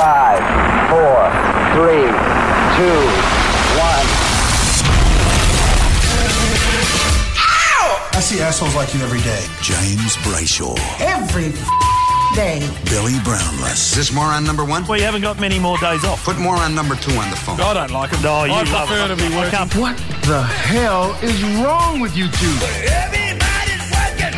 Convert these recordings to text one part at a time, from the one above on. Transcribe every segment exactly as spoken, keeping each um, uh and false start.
Five, four, three, two, one. I see assholes like you every day. James Brayshaw. Every day. Billy Brownless. Is this moron number one? Well, you haven't got many more days off. Put moron number two on the phone. I don't like it. No, you I love prefer it. to be I working. can't- What the hell is wrong with you two? Everybody's working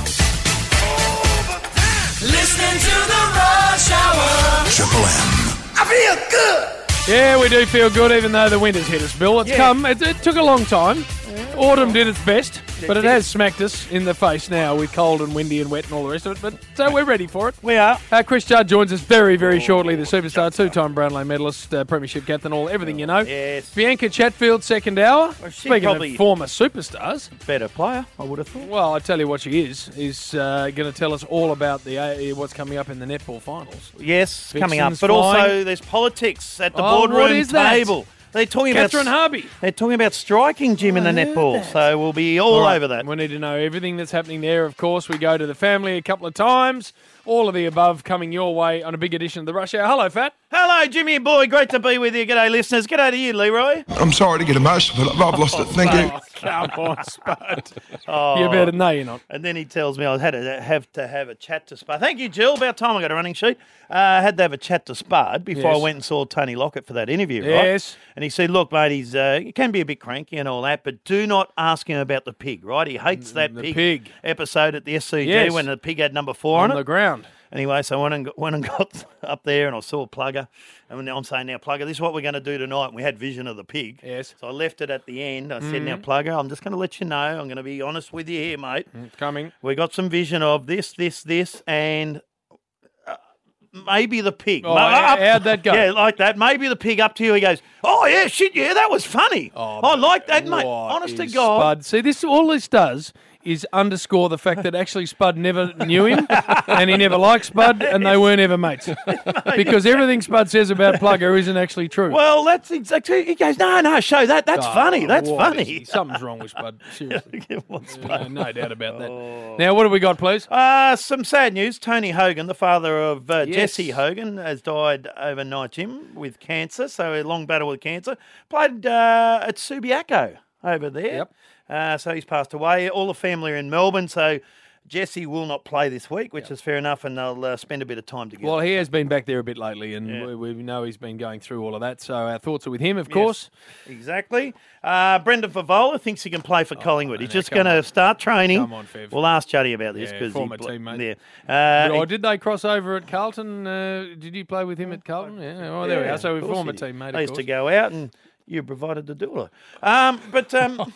overtime. Listening to the Rush Hour. Triple M. I feel good. Yeah, we do feel good, even though the winter's hit us, Bill. It's Yeah. come. It, it took a long time. Autumn did its best, but it has smacked us in the face now with cold and windy and wet and all the rest of it. But so we're ready for it. We are. Uh, Chris Judd joins us very, very shortly. The superstar, two-time Brownlow medalist, uh, premiership captain, all everything you know. Yes. Bianca Chatfield, second hour. Well, she Speaking probably- of former superstars, Better player, I would have thought. well, I tell you what she is. Is uh, going to tell us all about the uh, what's coming up in the netball finals. Yes, coming up. Vixens But also, flying. there's politics at the Oh, what boardroom is that? table. They're talking Catherine about Harvey. They're talking about striking Jim in the netball, so we'll be all, right, over that. We need to know everything that's happening there. Of course, we go to the family a couple of times. All of the above coming your way on a big edition of the Rush Hour. Hello, Fat. Hello, Jimmy boy. Great to be with you. G'day, listeners. G'day to you, Leroy. I'm sorry to get emotional, but I've lost it. Thank you. Oh, come on, Spud. Oh. You better know you're not. And then he tells me I had to have to have a chat to Spud. Thank you, Jill. About time I got a running sheet. Uh, I had to have a chat to Spud before Yes. I went and saw Tony Lockett for that interview, right? Yes. And he said, look, mate, he's uh, he can be a bit cranky and all that, but do not ask him about the pig, right? He hates that the pig, pig. episode at the S C G Yes. when the pig had number four On on, the it. ground. Anyway, so I went and, got, went and got up there and I saw Plugger. And now I'm saying, now, Plugger, this is what we're going to do tonight. And we had vision of the pig. Yes. So I left it at the end. I said, Mm-hmm. now, Plugger, I'm just going to let you know. I'm going to be honest with you here, mate. It's coming. We got some vision of this, this, this, and uh, maybe the pig. Oh, Ma- how- how'd that go? Yeah, like that. Maybe the pig up to you. He goes, oh, yeah, shit, yeah, that was funny. Oh, I like that, mate. What Honest to is God. Spud? See, this all this does is underscore the fact that actually Spud never knew him and he never liked Spud and they weren't ever mates. Because everything Spud says about Plugger isn't actually true. Well, that's exactly. He goes, no, no, show that. That's Oh, funny. That's what funny. is he? Something's wrong with Spud. Seriously. What's Uh, no doubt about that. Now, what have we got, please? Uh, some sad news. Tony Hogan, the father of uh, Yes. Jesse Hogan, has died overnight, Jim, with cancer. So a long battle with cancer. Played uh, at Subiaco over there. Yep. Uh, so he's passed away. All the family are in Melbourne. So Jesse will not play this week, which is fair enough, and they'll uh, spend a bit of time together. Well, he has been back there a bit lately, and Yeah. we, we know he's been going through all of that. So our thoughts are with him, of course. Exactly. Uh, Brendan Favola thinks he can play for Collingwood. He's now, just come going to on. start training. Come on, Fev. We'll ask Juddy about this Yeah, because former he pl- teammate. Yeah. Uh, Or did they cross over at Carlton? Uh, did you play with him at Carlton? Yeah. Oh, there we Yeah, are. So of we're course former he did. teammate, I of used to course. go out and you provided the doula. Um, but um,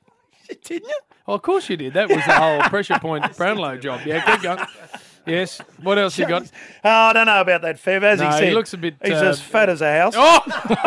didn't you? Oh, of course you did. That was the whole pressure point Brownlow job. Yeah, keep going. Yes. What else you got? Oh, I don't know about that, Fev. As No, he he said, looks a bit, He's uh, as fat as a house. Oh,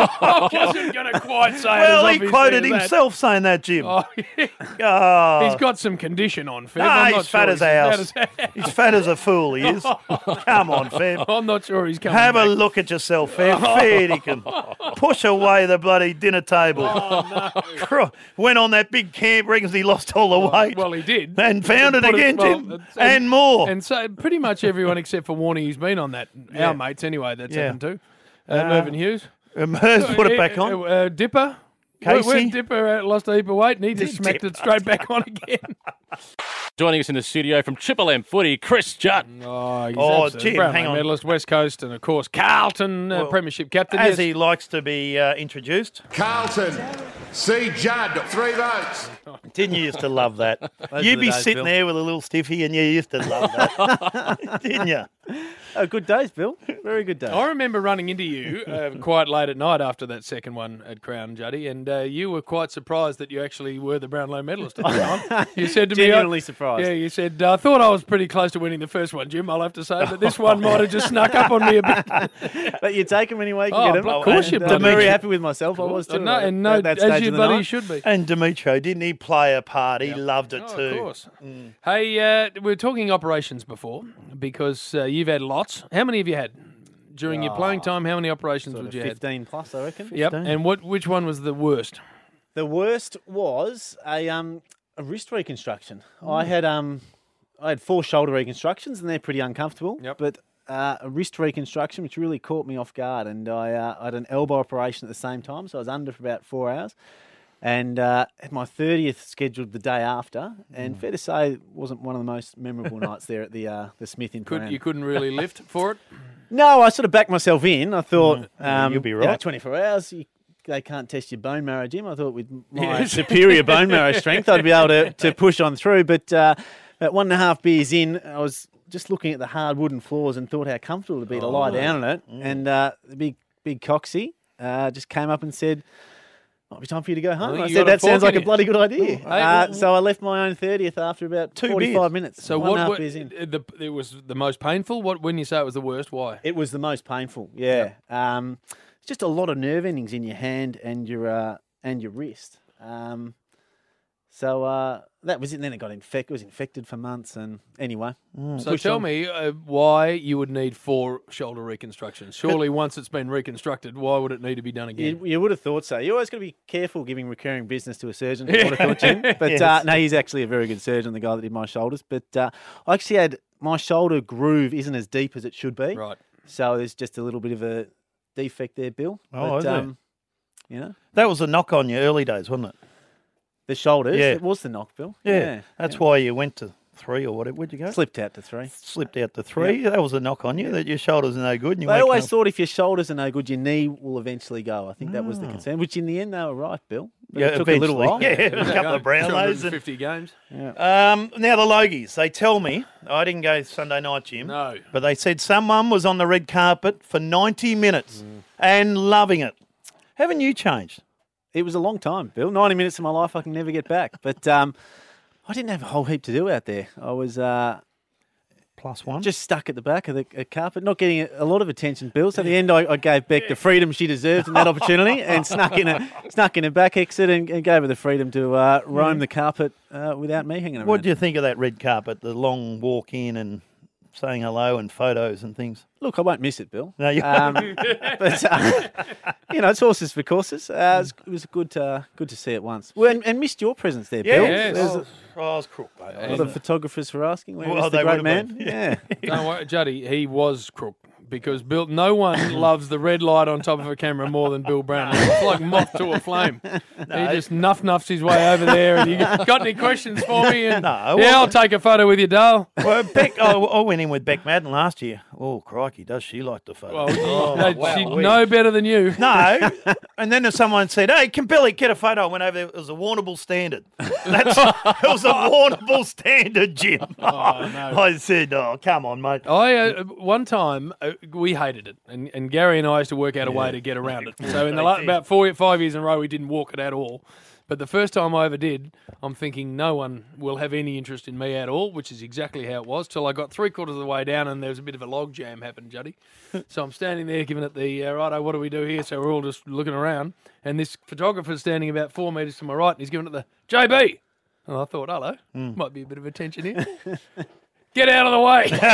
I wasn't going to quite say well, it. as he obviously quoted as that. himself saying that, Jim. Oh, yeah. Oh. He's got some condition on, Fev. No, I'm not he's fat sure as a house. he's fat as- He's fat as a fool, he is. Come on, Fev. I'm not sure he's coming Have back. a look at yourself, Fev. Fair dinkum. Push away the bloody dinner table. Oh, no. Went on that big camp, reckons he lost all the weight. Well, he did. And found it Put again, well, Jim. it's- And more. And so pretty much everyone except for Warney who's been on that, Yeah. our mates anyway, that's Yeah. happened to. Uh, Uh, Mervyn Hughes. Um, hers put it back Uh, on. Uh, uh, Dipper. Casey? Where, where Dipper uh, lost a heap of weight and he just smacked it straight back on again. Joining us in the studio from Triple M Footy, Chris Judd. Oh, he's Oh, absolute Jim, Brownlow hang on. medalist, West Coast, and of course Carlton uh, Well, premiership captain. As Yes. he likes to be uh, introduced. Carlton, C. Judd, three votes. Didn't you used to love that? Those You'd were be the days, sitting Bill. there with a little stiffy and you used to love that. Didn't you? Oh, good days, Bill. Very good days. I remember running into you uh, quite late at night after that second one at Crown, Juddy, and uh, you were quite surprised that you actually were the Brownlow medalist at the time. You said to Genuinely me, surprised. Yeah, you said, I thought I was pretty close to winning the first one, Jim, I'll have to say, but this one might have just snuck up on me a bit. But you take them anyway. You can Oh, get them. of course you And, uh, I'm bloody very should. happy with myself. I was too. And no, and no at that as stage you of the bloody night. should be. And Dimitro, didn't he play a part? He loved it Oh, too. of course. Hey, uh, we were talking operations before because uh, you've had lots. How many have you had? During your playing time, how many operations Sort would of you had? fifteen plus, I reckon. Yep. And what? Which one was the worst? The worst was a um a wrist reconstruction. I had um I had four shoulder reconstructions and they're pretty uncomfortable. Yep. But uh, a wrist reconstruction, which really caught me off guard. And I, uh, I had an elbow operation at the same time, so I was under for about four hours. And uh, had my thirtieth scheduled the day after. And Mm. fair to say, it wasn't one of the most memorable nights there at the uh, the Smith in Could, Paran. you couldn't really lift for it? No, I sort of backed myself in. I thought, Mm. um, You'll be you know, right. twenty-four hours, you, they can't test your bone marrow, Jim. I thought with my Yes. superior bone marrow strength, I'd be able to, to push on through. But uh, about one and a half beers in, I was just looking at the hard wooden floors and thought how comfortable it would be to lie down on it. And uh, the big, big Coxie uh, just came up and said, might be time for you to go home. think I you said, got a that sounds fork like in a you." bloody good idea. Hey, Uh, well- so I left my own thirtieth after about Two forty-five beers. minutes. So one what? and a half what beers in. the, it was the most painful. What when you say it was the worst? Why? It was the most painful. Yeah. Um, it's just a lot of nerve endings in your hand and your uh, and your wrist. Um, so uh, that was it. And then it got infected. It was infected for months. And anyway, So pushed tell on. me uh, why you would need four shoulder reconstructions. Surely once it's been reconstructed, why would it need to be done again? You, you would have thought so. You always got to be careful giving recurring business to a surgeon. I would have thought, Jim. But uh, no, he's actually a very good surgeon, the guy that did my shoulders. But uh, I actually had my shoulder groove isn't as deep as it should be. Right. So there's just a little bit of a defect there, Bill. Oh, but, is there? um, you know, That was a knock on you early days, wasn't it? the shoulders. Yeah. It was the knock, Bill. Yeah. That's why you went to three or whatever. Where'd you go? Slipped out to three. Slipped out to three. That was a knock on you that your shoulders are no good. And you They won't always come- thought if your shoulders are no good, your knee will eventually go. I think that was the concern, which in the end they were right, Bill. But Yeah, it took a little eventually. while. Yeah, it was a couple of Brownlows. two And, hundred fifty games. um, now the Logies, they tell me, I didn't go Sunday night, Jim. No. But they said someone was on the red carpet for ninety minutes and loving it. Haven't you changed? It was a long time, Bill. ninety minutes of my life I can never get back. But um, I didn't have a whole heap to do out there. I was uh, Plus one. just stuck at the back of the uh, carpet, not getting a, a lot of attention, Bill. So at the end, I, I gave Beck the freedom she deserved in that opportunity, and snuck in a snuck in a back exit and, and gave her the freedom to uh, roam the carpet uh, without me hanging around. What do you think of that red carpet, the long walk in and saying hello and photos and things? Look, I won't miss it, Bill. No, you um, but uh, you know, it's horses for courses. Uh, it, was, it was good, uh, good to see it once. Well, and, and missed your presence there, Bill. Yes. There's I a was, I was crook, mate. I lot was- of photographers for asking. Where Well, is the they great would man? have been. Yeah. Don't worry, Juddy, he was crook. Because Bill, no one loves the red light on top of a camera more than Bill Brown. It's like moth to a flame. He just nuff nuffs his way over there. And you got any questions for me? And, No, yeah, well- I'll take a photo with you, Dale. Well, Beck, I, I went in with Beck Madden last year. Oh, crikey, does she like the photo? Well, oh, no, wow. she'd know better than you. No, and then if someone said, "Hey, can Billy get a photo?" I went over there. It was a warnable standard. That's it was a warnable standard, Jim. Oh, no. I said, "Oh, come on, mate." I uh, one time uh, we hated it, and, and Gary and I used to work out a way to get around it. So in the la- about four five years in a row, we didn't walk it at all. But the first time I ever did, I'm thinking no one will have any interest in me at all, which is exactly how it was. Till I got three quarters of the way down, and there was a bit of a log jam happened, Juddy. So I'm standing there giving it the uh, righto. What do we do here? So we're all just looking around, and this photographer's standing about four metres to my right, and he's giving it the J B. And I thought, hello, might be a bit of attention here. Get out of the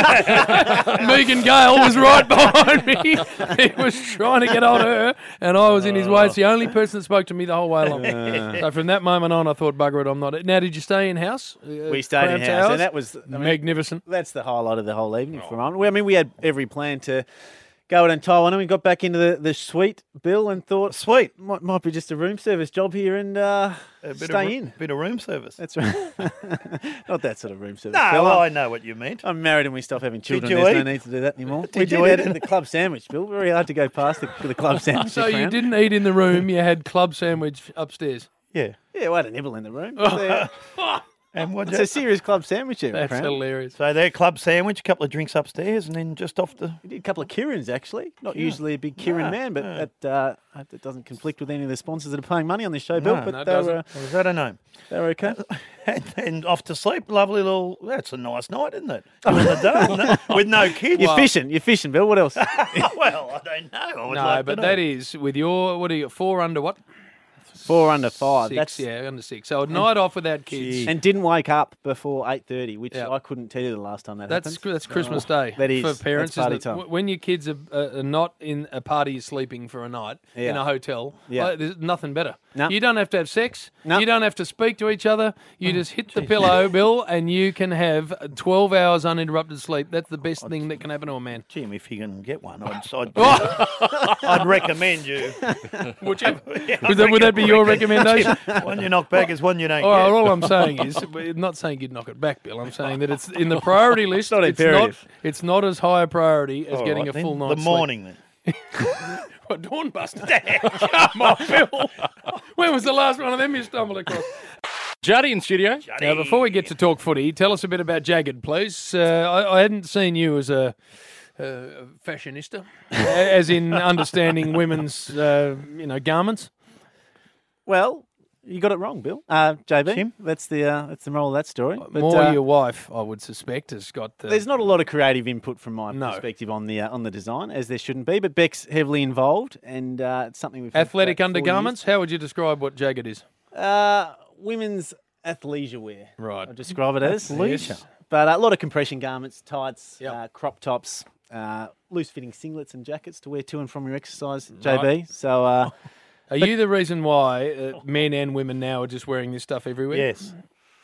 way. Megan Gale was right behind me. He was trying to get hold of her, and I was in his way. It's the only person that spoke to me the whole way along. So from that moment on, I thought, bugger it, I'm not. Now, did you stay in house? Uh, We stayed in Crown house, Towers? and that was I mean, magnificent. That's the highlight of the whole evening for mine. Well, I mean, we had every plan to go out and Taiwan, and we got back into the, the suite, Bill, and thought, Sweet, might, might be just a room service job here, and uh, a bit stay of, in. bit of room service. That's right. Not that sort of room service. No, Bill. well, I I'm, know what you meant. I'm married, and we stopped having children. you There's eat? no need to do that anymore. Did we you did eat? the club sandwich, Bill. Very hard to go past the, the club sandwich. So at you Crown. didn't eat in the room, you had club sandwich upstairs. Yeah, Yeah, we had a nibble in the room. It's and what? a serious club sandwich here. That's Crown. hilarious. So their club sandwich, a couple of drinks upstairs, and then just off the. We did a couple of Kirins, actually. Not usually a big Kirin No, man, but no. that, uh, I hope that doesn't conflict with any of the sponsors that are paying money on this show, Bill. No, but no, it they, doesn't. were, uh, Was that a name? they were okay. And then off to sleep. Lovely little. That's a nice night, isn't it? You on the day, isn't it? With no kids. You're fishing. You're fishing, Bill. What else? well, I don't know. I would No, like but to that know. is with your, what are you, four under what? Four under five. Six, That's yeah, under six. So a night off without kids. and didn't wake up before eight thirty, which Yeah. I couldn't tell you the last time that That's happened. that's Christmas Day That is. for parents, That's party isn't it? time. W- When your kids are, uh, are not in a party, sleeping for a night in Yeah. a hotel, Yeah. like, there's nothing better. No. You don't have to have sex. No. You don't have to speak to each other. You just hit the pillow, Bill, and you can have twelve hours uninterrupted sleep. That's the best thing that can happen to a man. Jim, if you can get one, I'd, I'd, Oh, I'd recommend you. whichever. Would that, would that be your recommendation? One you knock back is one you don't All, right, get. all I'm saying is, I'm not saying you'd knock it back, Bill. I'm saying that it's in the priority list. not it's not. imperative. It's not as high a priority as All getting right, a then. full night's The sleep. morning, then. What, Dawnbuster? Come on, Bill. When was the last one of them you stumbled across? Juddy in studio. Now, before we get to talk footy, tell us a bit about Jagged, please. Uh, I, I hadn't seen you as a, a fashionista, as in understanding women's, uh, you know, garments. Well, you got it wrong, Bill. Uh, J B, Jim? that's the uh, that's the moral of that story. But, More uh, your wife, I would suspect, has got the... There's not a lot of creative input from my No. perspective on the uh, on the design, as there shouldn't be. But Beck's heavily involved, and uh, it's something we've had for athletic about four undergarments. How would you describe what Jagged is? years. Uh, women's athleisure wear. Right. I'd describe it as. Athleisure. Yes. But uh, a lot of compression garments, tights, Yep. uh, crop tops, uh, loose-fitting singlets and jackets to wear to and from your exercise, J B. Right. So. Uh, Are you the reason why uh, men and women now are just wearing this stuff everywhere? Yes.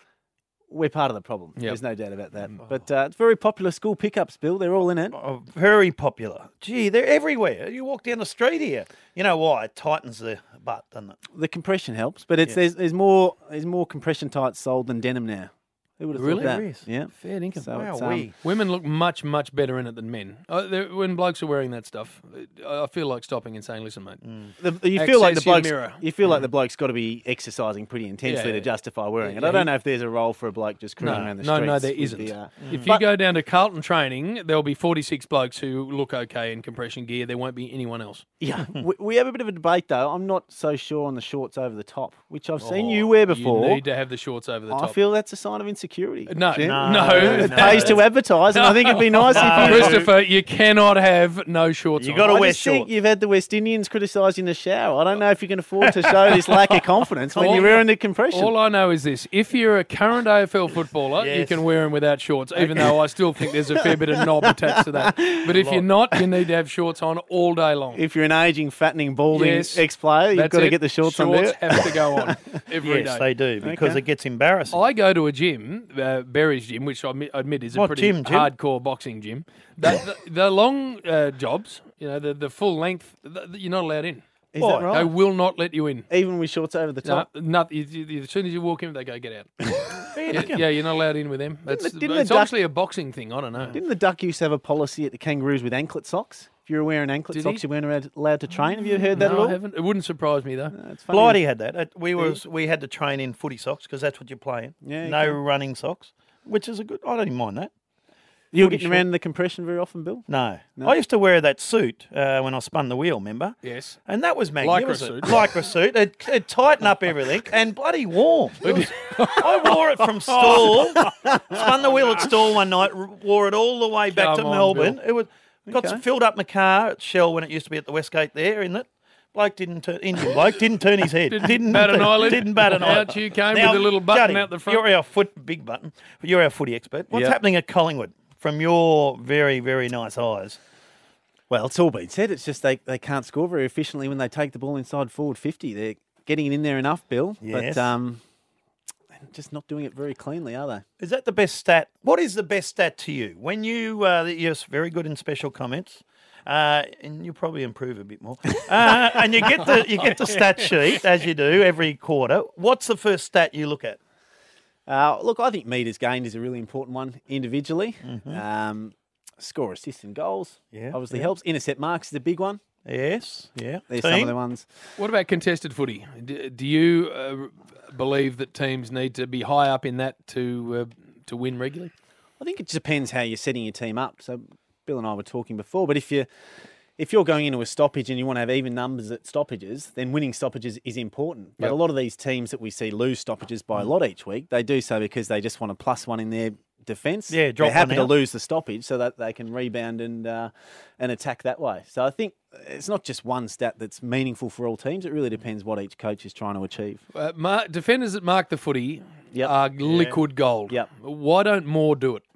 We're part of the problem. Yep. There's no doubt about that. But uh, it's very popular school pickups, Bill. They're all in it. Oh, very popular. Gee, they're everywhere. You walk down the street here. You know why? It tightens the butt, doesn't it? The compression helps, but it's Yes. there's, there's more there's more compression tights sold than denim now. Who would have Really? thought that? There is. Yeah. Fair dinkum. So Wow, it's, um, we. Women look much, much better in it than men. Uh, they're- when blokes are wearing that stuff, I I feel like stopping and saying, "Listen, mate, the, you feel like the Access your bloke's mirror. you feel like the bloke's got to be exercising pretty intensely Yeah, to yeah. justify wearing Yeah, it. yeah, I don't he- know if there's a role for a bloke just cruising no, around the no, streets. no, there with isn't. the, uh, If But- you go down to Carlton training, there'll be forty-six blokes who look okay in compression gear. There won't be anyone else. Yeah, we, we have a bit of a debate though. I'm not so sure on the shorts over the top, which I've seen you wear before. You need to have the shorts over the I top. feel that's a sign of insecurity. No, Jim. no, no. It pays to advertise, and I think it'd be nice if you. Christopher, you cannot have no shorts You on. gotta I wear just think shorts. you've had the West Indians criticised in the shower. I don't know if you can afford to show this lack of confidence when All- you're wearing the compression. All I know is this: if you're a current A F L footballer, you Yes. can wear them without shorts. Even though I still think there's a fair bit of knob attached to that. But if you're not, you need to have shorts on all day long. If you're an ageing, fattening, balding Yes. ex-player, you've That's got to it. get the shorts, on Shorts there. have to go on every day. Yes, they do, because Okay. it gets embarrassing. I go to a gym, uh, Berry's gym, which I admit, admit is a What pretty gym, Jim? hardcore boxing gym. The, the, the long uh, jobs, you know, the, the full length, th you're not allowed in. Is Why? that They right? will not let you in. Even with shorts over the No, top. not, you, you, as soon as you walk in, they go, get out. Fair yeah, dinkum. yeah, you're not allowed in with them. That's, the- didn't the it's duck- obviously a boxing thing. I don't know. Didn't the Duck used to have a policy at the Kangaroos with anklet socks? If you were wearing anklet Did socks, he? you weren't allowed- allowed to train. Have you heard that at no, all? I haven't. It wouldn't surprise me, though. No, it's funny. Blighty had that. It- We was we had to train in footy socks because that's what you're playing. Yeah, you no can. running socks, which is a good. I don't even mind that. You're footy getting short. around in the compression very often, Bill? No. No? I used to wear that suit uh, when I spun the wheel, remember? Yes. And that was Lycra magnificent. suit. Lycra suit. It, it tightened up everything and bloody warm. It was- I wore it from stall, spun the wheel at stall one night, r- wore it all the way back Come to on, Melbourne. Bill. It was got Okay. filled up my car at Shell when it used to be at the Westgate there, isn't it? Bloke didn't turn, Indian bloke didn't turn his head. Didn't bat an eyelid. Didn't bat an eyelid. Out you came with a little button Juddy, out the front. You're our foot, big button. But you're our footy expert. What's Yep. happening at Collingwood from your very, very nice eyes? Well, it's all been said. It's just they, they can't score very efficiently when they take the ball inside forward fifty. They're getting it in there enough, Bill, Yes. but um, they're just not doing it very cleanly, are they? Is that the best stat? What is the best stat to you when you? Uh, you're very good in special comments, uh, and you'll probably improve a bit more. Uh, and you get the you get the stat sheet as you do every quarter. What's the first stat you look at? Uh, look, I think metres gained is a really important one individually. Um, score, assist, and goals Yeah, obviously yeah. helps. Intercept marks is a big one. Yes, yeah. There's some of the ones. What about contested footy? Do, do you uh, believe that teams need to be high up in that to uh, to win regularly? I think it depends how you're setting your team up. So Bill and I were talking before, but if you if you're going into a stoppage and you want to have even numbers at stoppages, then winning stoppages is important. But Yep. a lot of these teams that we see lose stoppages by a lot each week, they do so because they just want to plus one in there defence. Yeah, drop They're happy one to out. lose the stoppage so that they can rebound and uh, and attack that way. So I think it's not just one stat that's meaningful for all teams. It really depends what each coach is trying to achieve. Uh, mar- defenders that mark the footy Yep. are liquid gold. Yep. Why don't more do it?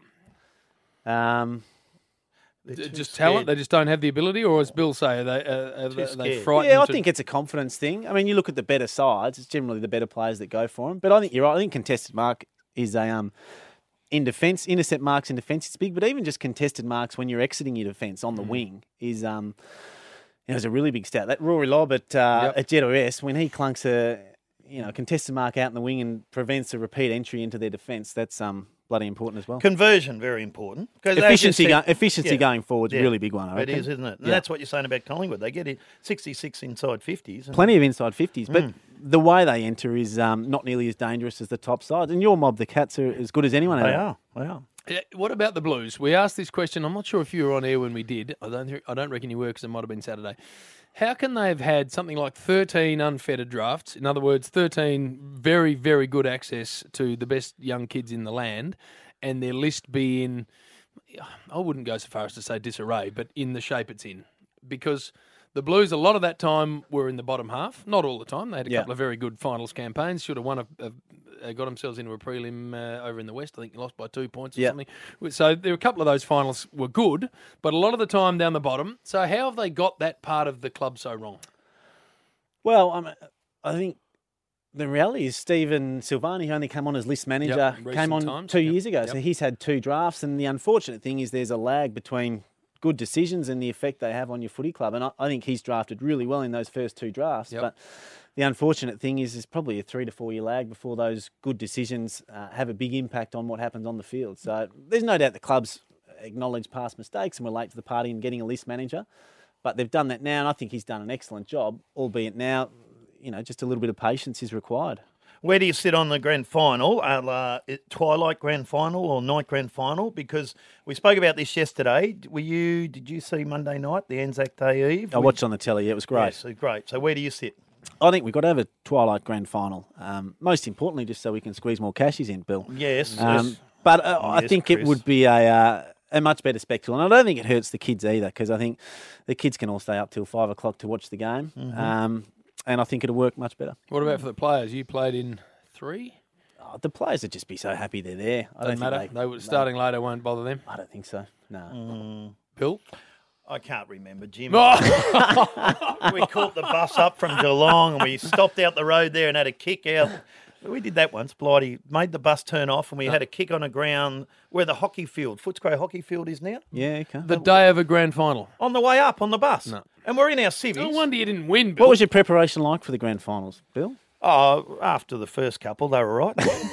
Um, They're D- too Just talent? scared. They just don't have the ability, or as Bill say, are they, uh, are they, are they scared. frightened? yeah, I to- think it's a confidence thing. I mean, you look at the better sides; it's generally the better players that go for them. But I think you're right. I think contested mark is a um in defence, intercept marks in defence. It's big, but even just contested marks when you're exiting your defence on the wing is um. You know, it's a really big stat. That Rory Lobb at uh, Yep. at Jet O S, when he clunks a you know contested mark out in the wing and prevents a repeat entry into their defence, that's um bloody important as well. Conversion, very important. 'Cause as you Efficiency, said- go, efficiency Yeah. going forward is Yeah. a really big one. I It reckon. is, isn't it? And Yeah. that's what you're saying about Collingwood. They get it sixty-six inside fifties. and- Plenty of inside fifties, but Mm. the way they enter is um, not nearly as dangerous as the top sides. And your mob, the Cats, are as good as anyone. They out are. They are. Yeah, what about the Blues? We asked this question. I'm not sure if you were on air when we did. I don't. Think, I don't reckon you were because it might have been Saturday. How can they have had something like thirteen unfettered drafts? In other words, thirteen very, very good access to the best young kids in the land, and their list be in, I wouldn't go so far as to say disarray, but in the shape it's in. Because the Blues, a lot of that time, were in the bottom half. Not all the time. They had a Yeah. couple of very good finals campaigns. Should have won a, a uh, got themselves into a prelim uh, over in the West. I think they lost by two points or Yeah. something. So there were a couple of those finals were good, but a lot of the time down the bottom. So how have they got that part of the club so wrong? Well, I'm, I think the reality is Stephen Silvani, who only came on as list manager, Yep, came recent on times, two yep, years ago. So yep. he's had two drafts. And the unfortunate thing is there's a lag between good decisions and the effect they have on your footy club. And I, I think he's drafted really well in those first two drafts. Yep. But the unfortunate thing is there's probably a three to four year lag before those good decisions uh, have a big impact on what happens on the field. So there's no doubt the clubs acknowledge past mistakes and were late to the party in getting a list manager. But they've done that now, and I think he's done an excellent job, albeit now, you know, just a little bit of patience is required. Where do you sit on the grand final? Uh, twilight grand final or night grand final? Because we spoke about this yesterday. Were you? Did you see Monday night, the Anzac Day Eve? I watched on the telly. Yeah, it was great. Yes, so great. So where do you sit? I think we've got to have a twilight grand final. Um, most importantly, just so we can squeeze more cashies in, Bill. Yes. Um, yes. But uh, I Yes, think it Chris. would be a uh, a much better spectacle, and I don't think it hurts the kids either, because I think the kids can all stay up till five o'clock to watch the game, Mm-hmm. um, and I think it'll work much better. What about for the players? You played in three? Oh, the players would just be so happy they're there. I Doesn't don't matter. think They, were starting later won't bother them. I don't think so. No. Bill? I can't remember, Jim. Oh, We caught the bus up from Geelong and we stopped out the road there and had a kick out. We did that once. Blighty made the bus turn off and we had a kick on a ground where the hockey field, Footscray hockey field is now. Yeah. Okay. the day of a grand final. On the way up on the bus. No. And we're in our civvies. No wonder you didn't win, Bill. What was your preparation like for the grand finals, Bill? Oh, after the first couple, they were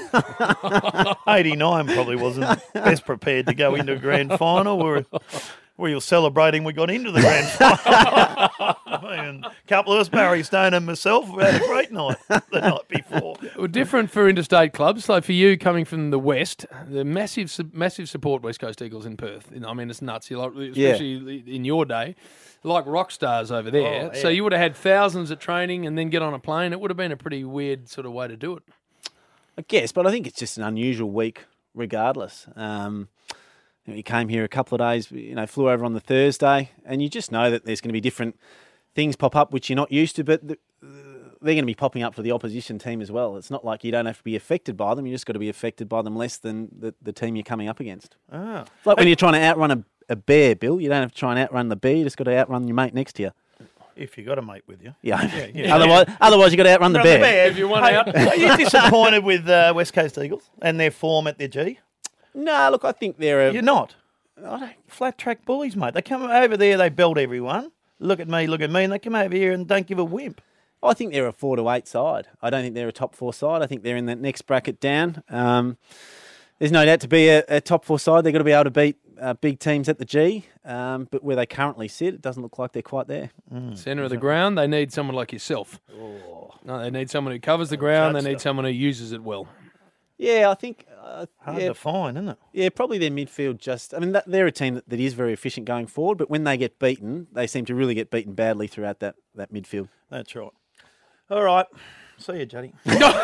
right. eighty-nine probably wasn't best prepared to go into a grand final. We were, we were celebrating we got into the grand final. And a couple of us, Barry Stone and myself, we had a great night the night before. Well, different for interstate clubs. So for you coming from the West, the massive, su- massive support West Coast Eagles in Perth. I mean, it's nuts. You like, especially in your day, like rock stars over there. Oh, So yeah. you would have had thousands at training and then get on a plane. It would have been a pretty weird sort of way to do it. I guess, but I think it's just an unusual week regardless. Um, you know, he came here a couple of days, you know, flew over on the Thursday, and you just know that there's going to be different things pop up which you're not used to, but the, they're going to be popping up for the opposition team as well. It's not like you don't have to be affected by them. You just got to be affected by them less than the, the team you're coming up against. Ah. It's like when you're trying to outrun a, a bear, Bill. You don't have to try and outrun the bear. You just got to outrun your mate next to you. If you got a mate with you. Yeah. yeah. otherwise, otherwise you got to outrun the Run bear. If you want Hey, out. Are you disappointed with uh, West Coast Eagles and their form at their G? No, look, I think they're a. You're not. I don't, Flat track bullies, mate. They come over there, they belt everyone. Look at me, look at me, and they come over here and don't give a wimp. I think they're a four to eight side. I don't think they're a top four side. I think they're in that next bracket down. Um, there's no doubt to be a, a top four side, they've got to be able to beat uh, big teams at the G. Um, but where they currently sit, it doesn't look like they're quite there. Centre of the ground, they need someone like yourself. No, they need someone who covers the ground. They need Chadster. someone who uses it well. Yeah, I think. Uh, Hard yeah, to find, isn't it? yeah, probably their midfield just. I mean, that, they're a team that, that is very efficient going forward, but when they get beaten, they seem to really get beaten badly throughout that, that midfield. That's right. All right. See you, Juddy.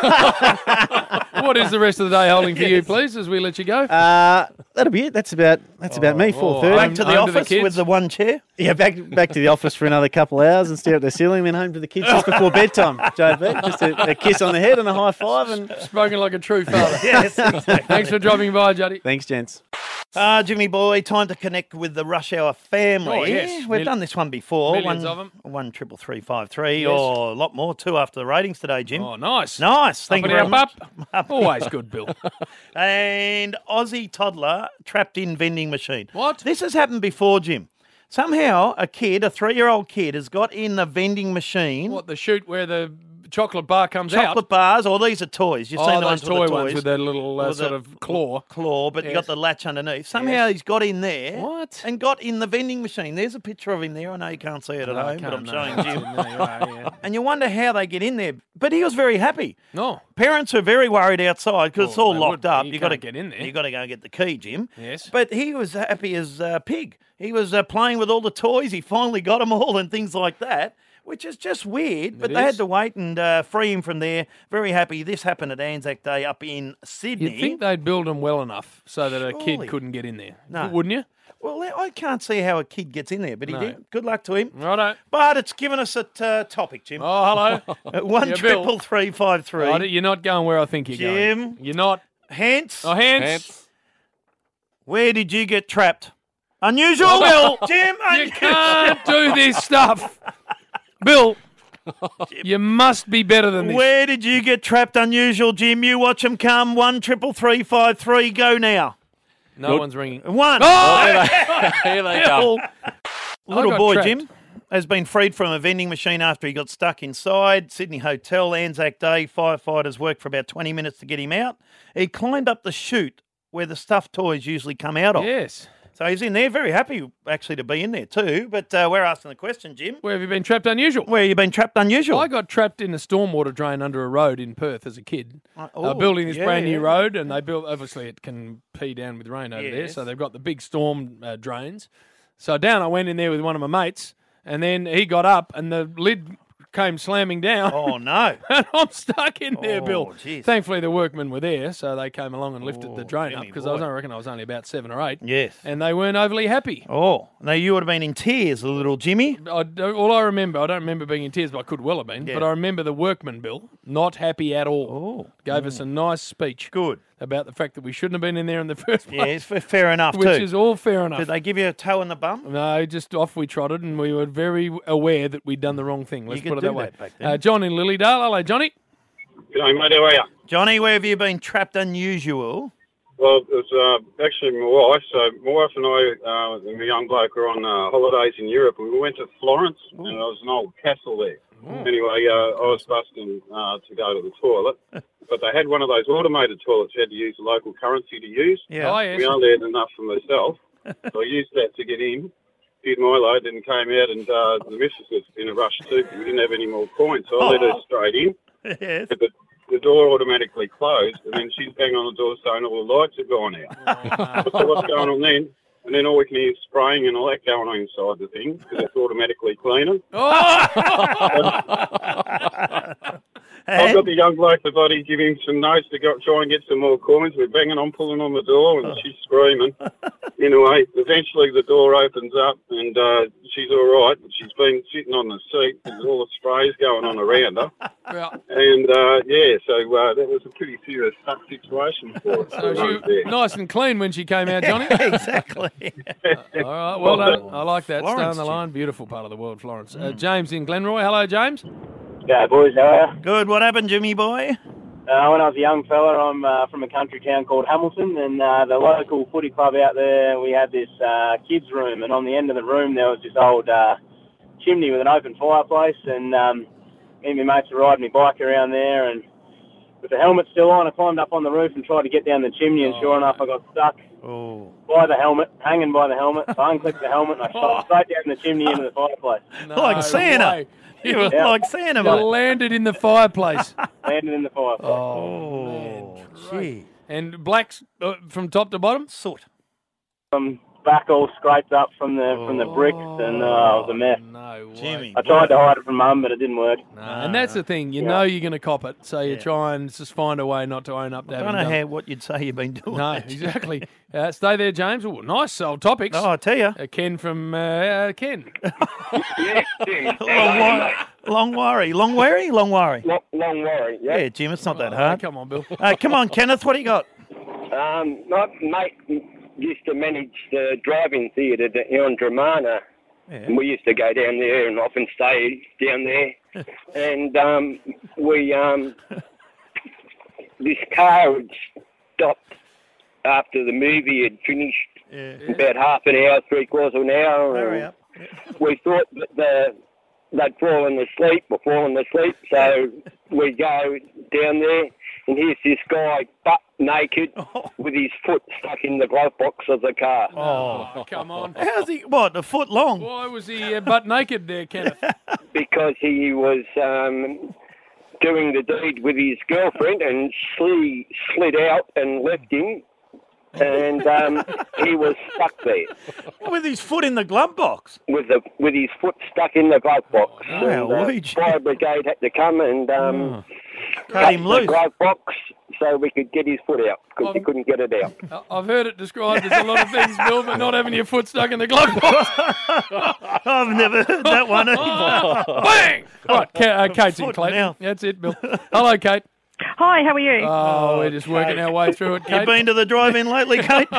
What is the rest of the day holding for you, please, as we let you go? Uh, that'll be it. That's about that's about me. Four thirty. Back to the home to the office kids. with the one chair. Yeah, back back to the office for another couple of hours and stare at the ceiling, then home to the kids just before bedtime, J B. Just a, a kiss on the head and a high five. And Spoken like a true father. Yes, exactly. Thanks for dropping by, Juddy. thanks, gents. Uh, Jimmy boy, time to connect with the Rush Hour family. Oh, yes. We've Mil- done this one before. millions one, of 'em. One triple three five three, Yes. or a lot more. Two after the ratings today, Jim. Oh, nice. Nice. Thank Up you and very up, much. up. Always good, Bill. And Aussie toddler trapped in vending machine. What? This has happened before, Jim. Somehow a kid, a three-year-old kid, has got in the vending machine. What, the chute where the chocolate bar comes Chocolate out? bars, or these are toys. You've Oh, seen the those ones toy with the ones toys. with their little uh, With sort the of claw. Claw, but you got Yes. the latch underneath. Somehow Yes. he's got in there. What? And got in the vending machine. There's a picture of him there. I know you can't see it at No, I home, but I'm can't, showing no. Jim. There you are, yeah. And you wonder how they get in there. But he was very happy. No. Parents are very worried outside because it's Well, all they locked would. up. You You got to can't get in there. You got to go and get the key, Jim. Yes. But he was happy as a pig. He was uh, playing with all the toys. He finally got them all and things like that, which is just weird. But It they is. had to wait and uh, free him from there. Very happy. This happened at Anzac Day up in Sydney. You'd think they'd build them well enough so that a Surely. kid couldn't get in there. No. Wouldn't you? Well, I can't see how a kid gets in there, but he No. did. Good luck to him. Righto. But it's given us a uh, topic, Jim. Oh, hello. Uh, One Yeah, triple Bill. three five three. Righto, you're not going where I think you're Jim. going. You're not. Hence, Oh, hands. Hands. where did you get trapped? Unusual, Bill. Jim. You un- can't do this stuff. Bill, you must be better than this. Where did you get trapped? Unusual, Jim. You watch them come. One triple three five three. Go now. No one's ringing. One. Oh! Here they come. Little got boy trapped. Jim has been freed from a vending machine after he got stuck inside. Sydney Hotel, Anzac Day. Firefighters worked for about twenty minutes to get him out. He climbed up the chute where the stuffed toys usually come out of. Yes. So he's in there. Very happy, actually, to be in there too. But uh, we're asking the question, Jim. Where have you been trapped unusual? Where you been trapped unusual? I got trapped in a stormwater drain under a road in Perth as a kid. Uh, they were oh, building this yeah, brand new yeah. road, and they built. Obviously, it can pee down with rain over there, Yes. so they've got the big storm uh, drains. So down, I went in there with one of my mates, and then he got up, and the lid came slamming down. Oh, no. And I'm stuck in there, Oh, Bill. jeez. Thankfully, the workmen were there, so they came along and lifted the Oh, drain up Jimmy because I was, boy. I reckon I was only about seven or eight. Yes. And they weren't overly happy. Oh, now you would have been in tears, a little Jimmy. I, don't- all I remember, I don't remember being in tears, but I could well have been. Yeah. But I remember the workman, Bill, not happy at all. Oh, Gave us a nice speech good. about the fact that we shouldn't have been in there in the first place. Yes, f- fair enough Which too. is all fair enough. Did they give you a toe in the bum? No, just off we trotted, and we were very aware that we'd done the wrong thing. Let's could put it do that way. that back then. Uh, John in Lilydale. Hello, Johnny. G'day, mate. How are you? Johnny, where have you been trapped unusual? Well, it was uh, actually my wife. So my wife and I, uh, and my young bloke, were on uh, holidays in Europe, and we went to Florence, and there was an old castle there. Anyway, uh, I was busting uh, to go to the toilet, but they had one of those automated toilets. You had to use the local currency to use. Yeah. Oh, yes. We only had enough for myself, so I used that to get in. Did my load, then came out, and uh, the missus was in a rush too. We didn't have any more coins, so I let her straight in. Yes. But the, the door automatically closed, and then she's banging on the door saying all the lights have gone out. So what's going on then? And then all we can hear is spraying and all that going on inside the thing because it's automatically cleaning. I've got the young bloke, the body, give him some notes to go, try and get some more coins. We're banging on, pulling on the door, and she's screaming. Anyway, eventually the door opens up, and uh, she's all right. But she's been sitting on the seat with all the sprays going on around her. Yeah. And, uh, yeah, so uh, that was a pretty serious stuck situation for us. So she was nice and clean when she came out, Johnny. Exactly. All right, well done. I like that. Stay Florence, on the Jim. line. Beautiful part of the world, Florence. Uh, James in Glenroy. Hello, James. Yeah, boys, how are you? Good. What happened, Jimmy boy? Uh, when I was a young fella, I'm uh, from a country town called Hamilton, and uh, the local footy club out there, we had this uh, kids' room, and on the end of the room there was this old uh, chimney with an open fireplace, and um, me and my mates were riding my bike around there, and with the helmet still on, I climbed up on the roof and tried to get down the chimney, and sure enough, I got stuck Oh. by the helmet, hanging by the helmet. So I unclipped the helmet, and I shot straight down the chimney into the fireplace. No Like Santa. way. You were Yeah. like Santa, You mate. landed in the fireplace. Landed in the fireplace. Oh, gee. And blacks uh, from top to bottom? Soot. From back all scraped up from the from the bricks, and uh, it was a mess. No way. Jimmy. I tried to hide it from Mum, but it didn't work. No, and that's the thing. You Yeah. know you're going to cop it, so you Yeah. try and just find a way not to own up to I having don't know done it. how, what you'd say you've been doing. No, exactly. Uh, stay there, James. Oh, nice old topics. Oh, I tell you. Uh, Ken from uh, uh, Ken. Yeah, Jim. Long, wa- long worry. Long worry? Long worry. Long, long worry. Yeah, Yeah. Jim, it's not that Oh, hard. come on, Bill. Uh, come on, Kenneth, what do you got? Um, my mate used to manage the drive-in theatre in Dramana. Yeah. And we used to go down there and often stay down there. and um, we, um, this car had stopped after the movie had finished. Yeah. About half an hour, three quarters of an hour. Hurry and up. We thought that the, they'd fallen asleep or fallen asleep, so we go down there and here's this guy butt naked with his foot stuck in the glove box of the car. Oh, come on. How's he, what, a foot long? Why was he uh, butt naked there, Kenneth? Because he was um, doing the deed with his girlfriend and she slid out and left him. And um, he was stuck there. With his foot in the glove box? With the with his foot stuck in the glove box. Oh, and, uh, Luigi. fire brigade had to come and um, Oh. Cut him the loose. glove box so we could get his foot out because he Um, couldn't get it out. I- I've heard it described as a lot of things, Bill, but not having your foot stuck in the glove box. I've never heard that one either. Bang! Right, Ka- uh, Kate's in Foot Clayton. now. That's it, Bill. Hello, Kate. Hi, how are you? Oh, we're just working our way through it, You Kate. been to the drive-in lately, Kate?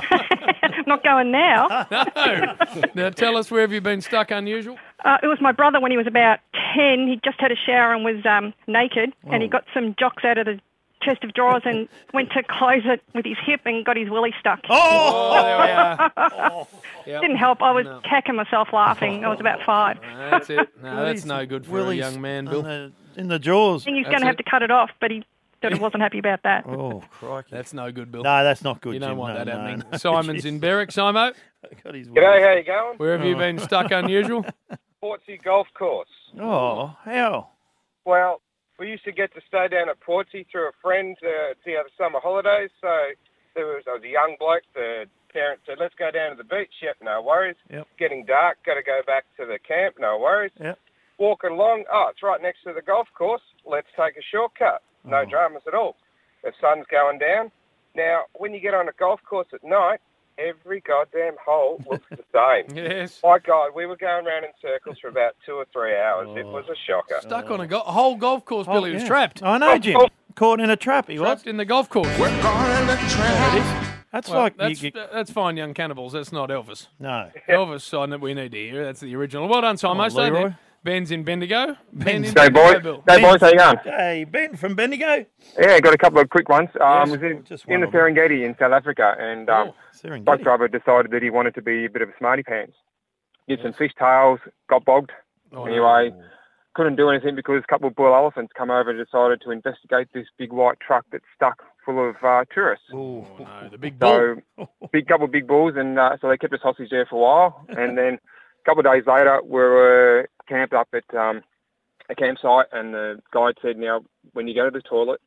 Not going now. No. Now tell us, where have you been stuck unusual? Uh, it was my brother when he was about ten. He just had a shower and was um, naked, and he got some jocks out of the chest of drawers and went to close it with his hip and got his willy stuck. Oh, there we are. Yep. Didn't help. I was No. cacking myself laughing. I was about five. That's it. No, that's Willie's- no good for Willie's a young man, on Bill. the- in the jaws. I think he's That's going to have it. to cut it off, but he said he wasn't happy about that. Oh, crikey. That's no good, Bill. No, that's not good, You don't Jim. want No, that no, happening. no. Simon's in Berwick. Simo, Got his G'day, how you going? where have you Oh. been stuck unusual? Portsea Golf Course. Oh, how? Well, we used to get to stay down at Portsea through a friend uh, to have summer holidays. So there was, I was a young bloke. The parents said, let's go down to the beach. Yep, no worries. Yep. Getting dark, got to go back to the camp. No worries. Yep. Walking along, oh, it's right next to the golf course. Let's take a shortcut. No Oh. dramas at all. The sun's going down. Now, when you get on a golf course at night, every goddamn hole looks the same. Yes. My God, we were going round in circles for about two or three hours. It was a shocker. Stuck on a, go- a whole golf course, Oh, Billy was yeah. trapped. I know, Jim. Caught in a trap, he was. Trapped in the golf course. We're going to trap. That's Well, like... that's, you, you, that's fine, young cannibals. That's not Elvis. no. Elvis on that we need to hear. That's the original. Well done, Simo. Oh, Stay Leroy. there. Ben's in Bendigo. Ben in Hey, Bendigo, boys. Bill. Hey, boys, how you going? Hey, Ben from Bendigo. Yeah, got a couple of quick ones. Um, Yes, was in, just one in the of them. Serengeti in South Africa, and um, Oh, Serengeti. bike driver decided that he wanted to be a bit of a smarty pants. Did some fish tails, got bogged. Oh, no. Anyway, couldn't do anything because a couple of bull elephants come over and decided to investigate this big white truck that's stuck full of uh, tourists. Ooh. Oh, no, the big bull. So, big couple of big bulls, and uh, so they kept us hostage there for a while. And then a couple of days later, we were camped up at um, a campsite, and the guide said, now, when you go to the toilet,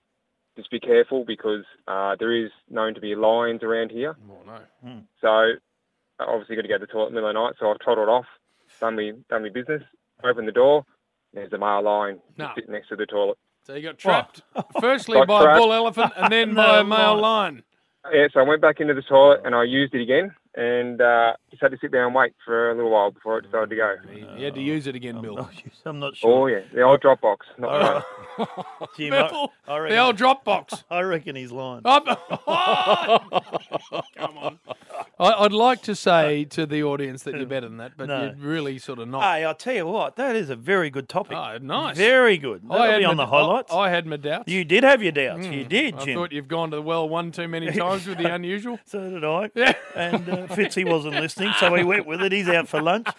just be careful because uh, there is known to be lions around here. Oh, no. So, obviously, got to go to the toilet in the middle of the night. So I trotted off, done me, done me business, opened the door. There's a male lion No. sitting next to the toilet. So you got trapped, firstly Got by a trapped. bull elephant and then No, by a male lion. lion. Yeah, so I went back into the toilet and I used it again, and uh, just had to sit there and wait for a little while before it decided to go. You had to use it again, I'm Bill. not, I'm not Oh sure. yeah, the old drop box. Not All right. right. Jim, I, Bill, I the reckon, old drop box. I reckon he's lying. Oh, come on. I, I'd like to say to the audience that you're better than that, but No. you're really sort of not. Hey, I'll tell you what, that is a very good topic. Oh, nice. Very good. I That'll had be on my- the highlights. I, I had my doubts. You did have your doubts. You did, I Jim. thought you've gone to the well one too many times with the unusual. So did I. Yeah. And uh, Fitzy wasn't listening, so he went with it. He's out for lunch.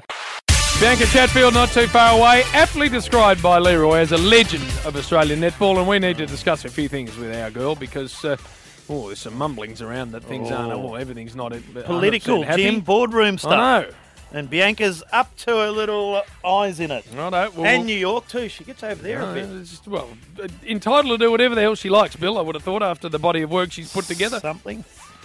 Bianca Chatfield, not too far away, aptly described by Leroy as a legend of Australian netball, and we need to discuss a few things with our girl because, uh, oh, there's some mumblings around that things aren't, Oh. oh, everything's not one hundred percent Political, happy. Jim, boardroom stuff. I know. And Bianca's up to her little eyes in it. Righto, well, And New York, too. She gets over there uh, a bit. it's just, well, uh, entitled to do whatever the hell she likes, Bill, I would have thought, after the body of work she's put together. Something.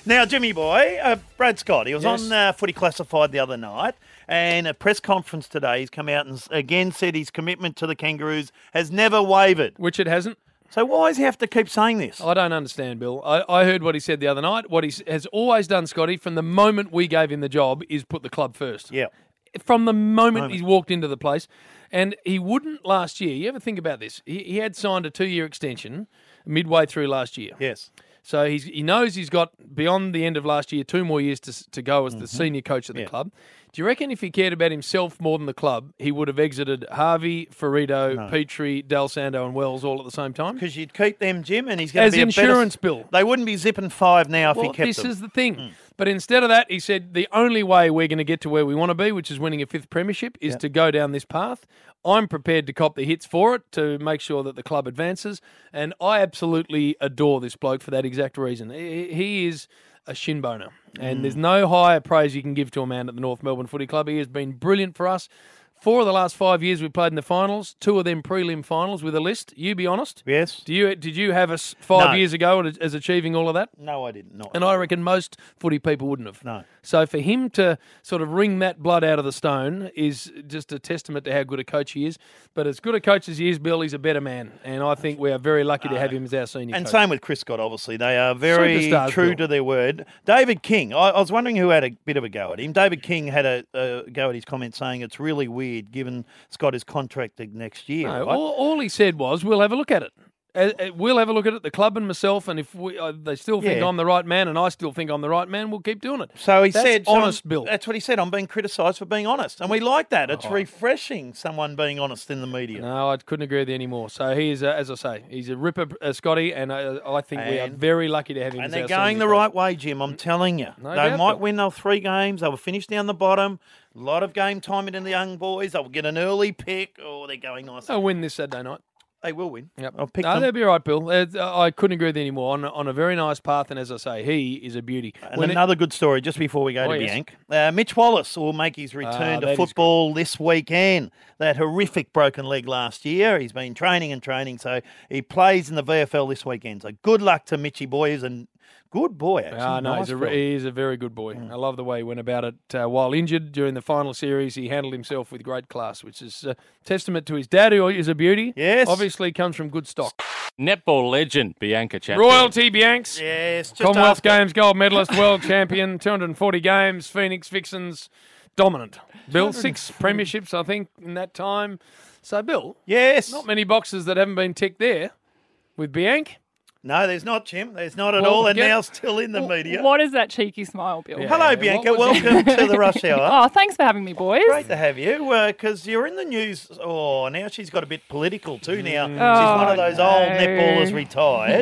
Now, Jimmy boy, uh, Brad Scott, he was Yes. on uh, Footy Classified the other night, and a press conference today, he's come out and s- again said his commitment to the Kangaroos has never wavered. Which it hasn't. So why does he have to keep saying this? I don't understand, Bill. I, I heard what he said the other night. What he s- has always done, Scotty, from the moment we gave him the job, is put the club first. Yeah. From the moment, Moment. he walked into the place. And he wouldn't last year. You ever think about this? He, he had signed a two-year extension midway through last year. Yes. So he's, he knows he's got, beyond the end of last year, two more years to s- to go as the senior coach of the Yeah. club. Do you reckon if he cared about himself more than the club, he would have exited Harvey, Ferrito, No. Petrie, Del Sando and Wells all at the same time? Because you'd keep them, Jim, and he's going As to be a insurance better... bill. They wouldn't be zipping five now if Well, he kept this them. is the thing. But instead of that, he said the only way we're going to get to where we want to be, which is winning a fifth premiership, is Yeah. to go down this path. I'm prepared to cop the hits for it to make sure that the club advances. And I absolutely adore this bloke for that exact reason. He he is a shin boner. And Mm. there's no higher praise you can give to a man at the North Melbourne Footy Club. He has been brilliant for us. Four of the last five years we played in the finals, two of them prelim finals with a list. You be honest. Yes. Do you Did you have us five No. years ago as as achieving all of that? No, I didn't. No. And I reckon most footy people wouldn't have. No. So for him to sort of wring that blood out of the stone is just a testament to how good a coach he is. But as good a coach as he is, Bill, he's a better man. And I think we are very lucky to have him as our senior And coach. same with Chris Scott, obviously. They are very Superstars, true Bill. to their word. David King, I, I was wondering who had a bit of a go at him. David King had a, a go at his comment saying it's really weird given Scott is contracted next year. No, right? all, all he said was, we'll have a look at it. Uh, uh, We'll have a look at it, the club and myself, and if we, uh, they still think Yeah. I'm the right man and I still think I'm the right man, we'll keep doing it. So he That's said, so honest, I'm- Bill. That's what he said. I'm being criticised for being honest, and we like that. It's Oh. refreshing, someone being honest in the media. No, I couldn't agree with you anymore. So he is, uh, as I say, he's a ripper, uh, Scotty, and uh, I think we are And- very lucky to have him. And as they're our going senior the coach. right way, Jim. I'm telling you. No they doubt, might Bill. win they'll three games. They will finish down the bottom. A lot of game time in the young boys. They'll get an early pick. Oh, they're going nice. They'll win this Saturday night. They will win. Yep. I'll pick no, them. they'll be all right, Bill. Uh, I couldn't agree with you anymore. On, on a very nice path, and as I say, he is a beauty. And When it- another good story just before we go Oh, to yes. Bianc. Uh, Mitch Wallace will make his return Ah, to that is football this weekend. That horrific broken leg last year. He's been training and training, so he plays in the V F L this weekend. So good luck to Mitchy boy. He's a good boy, actually. Ah, no, Nice he's a, fella. he is a very good boy. Mm. I love the way he went about it. Uh, while injured during the final series, he handled himself with great class, which is a testament to his dad, who is a beauty. Yes. Obviously comes from good stock. Netball legend Bianca Chatfield. Royalty Biancs. Yes. Just Commonwealth after- Games gold medalist, world champion, two hundred forty games, Phoenix Vixens, dominant. Bill, six premierships, I think, in that time. So, Bill, Yes. not many boxes that haven't been ticked there with Bianc. No, there's not, Jim. There's not at Well, all. And get- now still in the media. What is that cheeky smile, Bill? Yeah. Hello, what Bianca. was it? Welcome to the Rush Hour. Oh, thanks for having me, boys. Great to have you, because you're in the news. Oh, now she's got a bit political too. Now she's Oh, one of those old no. netballers retired,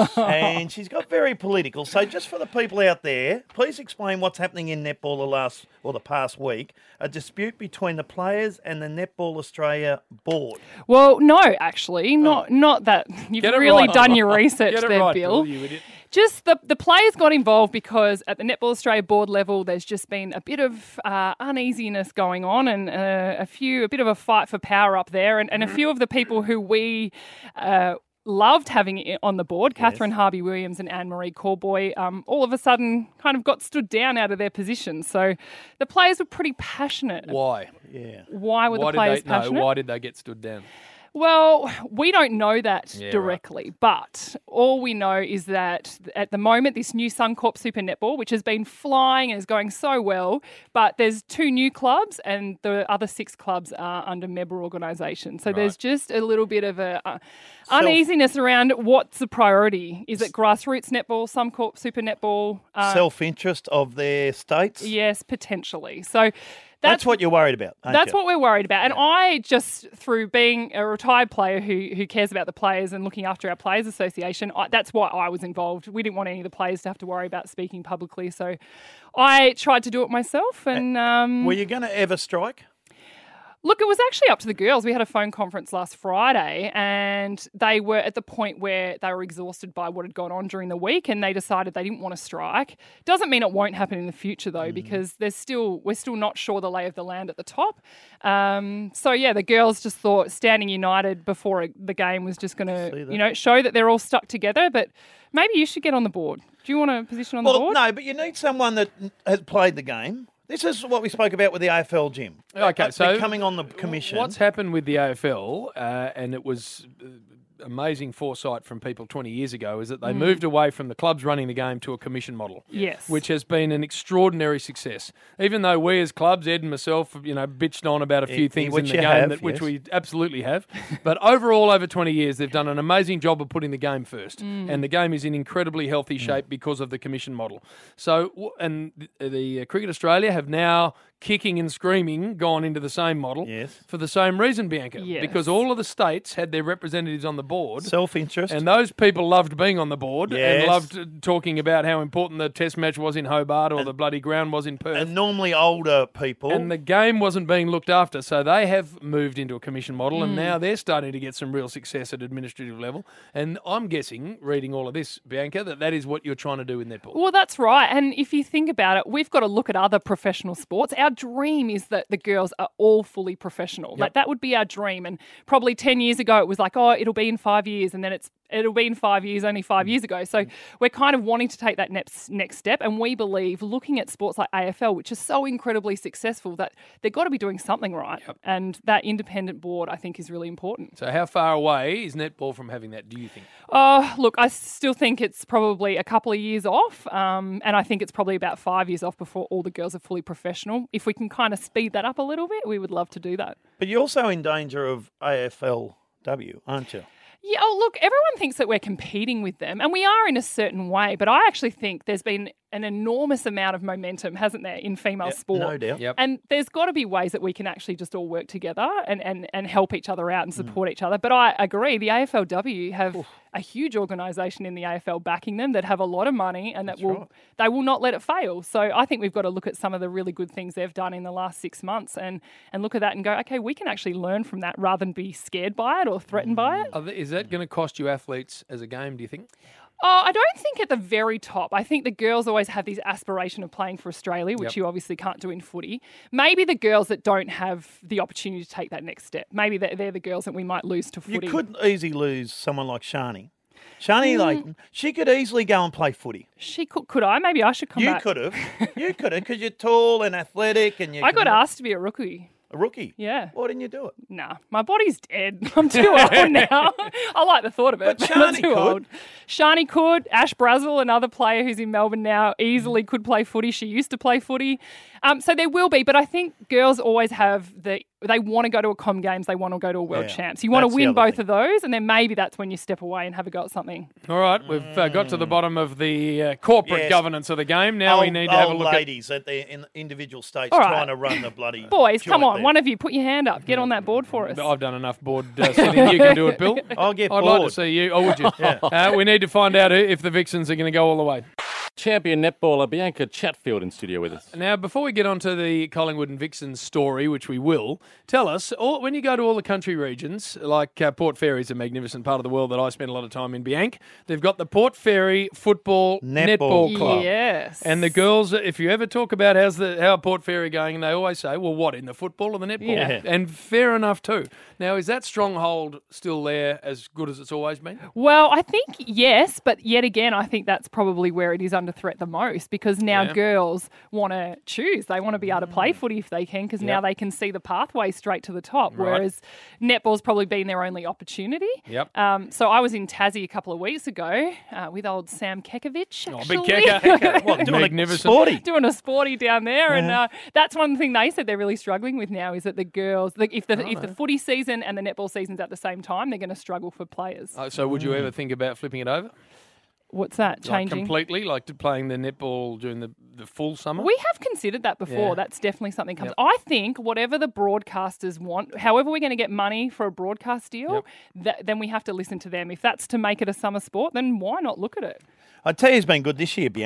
and she's got very political. So, just for the people out there, please explain what's happening in netball the last or the past week. A dispute between the players and the Netball Australia board. Well, no, actually, not not that. You've Get it really right. done your research Get it there, right, Bill. Bill, you idiot. Just the, the players got involved because at the Netball Australia board level, there's just been a bit of uh, uneasiness going on and uh, a few, a bit of a fight for power up there. And, and a few of the people who we uh, loved having i- on the board, Catherine Harvey Williams and Anne-Marie Corboy, um, all of a sudden kind of got stood down out of their positions. So the players were pretty passionate. Why? Yeah. Why were Why the did players they, passionate? No, why did they get stood down? Well, we don't know that Yeah, directly, but all we know is that at the moment, this new Suncorp Super Netball, which has been flying and is going so well, but there's two new clubs and the other six clubs are under member organisation. So there's just a little bit of a uh, uneasiness around what's the priority. Is it grassroots netball, Suncorp Super Netball? Uh, Self-interest of their states. Yes, potentially. So That's, what you're worried about. aren't That's you? what we're worried about. And I just, through being a retired player who who cares about the players and looking after our Players Association, I, that's why I was involved. We didn't want any of the players to have to worry about speaking publicly. So I tried to do it myself. And um, Were you going to ever strike? Look, it was actually up to the girls. We had a phone conference last Friday and they were at the point where they were exhausted by what had gone on during the week and they decided they didn't want to strike. Doesn't mean it won't happen in the future though, mm. because there's still we're still not sure the lay of the land at the top. Um, so yeah, the girls just thought standing united before it, the game was just going to, you know, show that they're all stuck together. But maybe you should get on the board. Do you want a position on well, the board? No, but you need someone that has played the game. This is what we spoke about with the A F L, Jim. Okay, uh, so coming on the commission. What's happened with the A F L, uh, and it was uh, amazing foresight from people twenty years ago, is that they Mm. moved away from the clubs running the game to a commission model. Yes. Which has been an extraordinary success. Even though we as clubs, Ed and myself, you know, bitched on about a few Yeah, things which in the you game, have, that, which yes. we absolutely have. But overall, over twenty years, they've done an amazing job of putting the game first. Mm. And the game is in incredibly healthy shape because of the commission model. So, w- and the, the uh, Cricket Australia have now, kicking and screaming, gone into the same model Yes. for the same reason, Bianca. Yes. Because all of the states had their representatives on the board. Self-interest. And those people loved being on the board and Yes. loved uh, talking about how important the test match was in Hobart or the bloody ground was in Perth. And normally older people. And the game wasn't being looked after, so they have moved into a commission model, and Mm. now they're starting to get some real success at administrative level. And I'm guessing, reading all of this, Bianca, that that is what you're trying to do in netball. Well, that's right. And if you think about it, we've got to look at other professional sports. Our dream is that the girls are all fully professional. Yep. Like that would be our dream. And probably ten years ago, it was like, oh, it'll be in five years. And then it's it'll be in five years, only five years ago. So we're kind of wanting to take that next next step. And we believe, looking at sports like A F L, which is so incredibly successful, that they've got to be doing something right. Yep. And that independent board, I think, is really important. So how far away is netball from having that, do you think? Oh, look, I still think it's probably a couple of years off. Um, and I think it's probably about five years off before all the girls are fully professional. If we can kind of speed that up a little bit, we would love to do that. But you're also in danger of A F L W, aren't you? Yeah, oh, look, everyone thinks that we're competing with them, and we are in a certain way, but I actually think there's been an enormous amount of momentum, hasn't there, in female Yep, sport? no doubt. Yep. And there's got to be ways that we can actually just all work together and, and, and help each other out and support mm. each other. But I agree, the A F L W have Oof. a huge organisation in the A F L backing them that have a lot of money and that That's will right. they will not let it fail. So I think we've got to look at some of the really good things they've done in the last six months and, and look at that and go, okay, we can actually learn from that rather than be scared by it or threatened by it. Are th- Is that going to cost you athletes as a game, do you think? Oh, I don't think at the very top. I think the girls always have this aspiration of playing for Australia, which Yep. you obviously can't do in footy. Maybe the girls that don't have the opportunity to take that next step. Maybe they're, they're the girls that we might lose to footy. You could easily lose someone like Shani. Shani Mm. Layton, she could easily go and play footy. She could, could I? Maybe I should come you back. could have. You could have, because you're tall and athletic. and you I got can- asked to be a rookie. A rookie? Yeah. Why didn't you do it? Nah, my body's dead. I'm too old now. I like the thought of it, But but, I'm Shani too could. old. Shani could. Ash Brazel, another player who's in Melbourne now, easily could play footy. She used to play footy. Um, so there will be, but I think girls always have the, they want to go to a Com Games, they want to go to a World Yeah, Champs. You want to that's the win other both thing. of those, and then maybe that's when you step away and have a go at something. All right, we've uh, got to the bottom of the uh, corporate Yes. governance of the game. Now old, we need to have a old look ladies at the in individual states All right. trying to run the bloody Boys, come joint on, there. one of you, put your hand up. Get on that board for us. at. I've done enough board uh, sitting. You can do it, Bill. I'll get I'd bored. like to see you. Oh, would you? Yeah. uh, we need to find out if the Vixens are going to go all the way. Champion netballer Bianca Chatfield in studio with us. Now, before we get on to the Collingwood and Vixens story, which we will, tell us, all, when you go to all the country regions, like uh, Port Fairy is a magnificent part of the world that I spend a lot of time in, Bianca, they've got the Port Fairy Football Netball Netball Club. Yes. And the girls, if you ever talk about how's the how Port Fairy going, they always say, well, what, in the football or the netball? Yeah. And fair enough too. Now, is that stronghold still there as good as it's always been? Well, I think yes, but yet again, I think that's probably where it is under threat the most because now Yeah. girls want to choose. They want to be able to play footy if they can because now Yep. they can see the pathway straight to the top, Right. whereas netball's probably been their only opportunity. Yep. Um, so I was in Tassie a couple of weeks ago uh, with old Sam Kekovich. Oh, big actually. Keka. What, doing Magnificent. a sporty? Doing a sporty down there, and uh, that's one thing they said they're really struggling with now is that the girls, like if the if the footy season and the netball season's at the same time, they're going to struggle for players. Uh, so would you ever think about flipping it over? What's that? Like Changing? completely, like to playing the netball during the, the full summer? We have considered that before. Yeah. That's definitely something comes. Yep. I think whatever the broadcasters want, however we're going to get money for a broadcast deal, that, then we have to listen to them. If that's to make it a summer sport, then why not look at it? I tell you, it's been good this year, Bianca.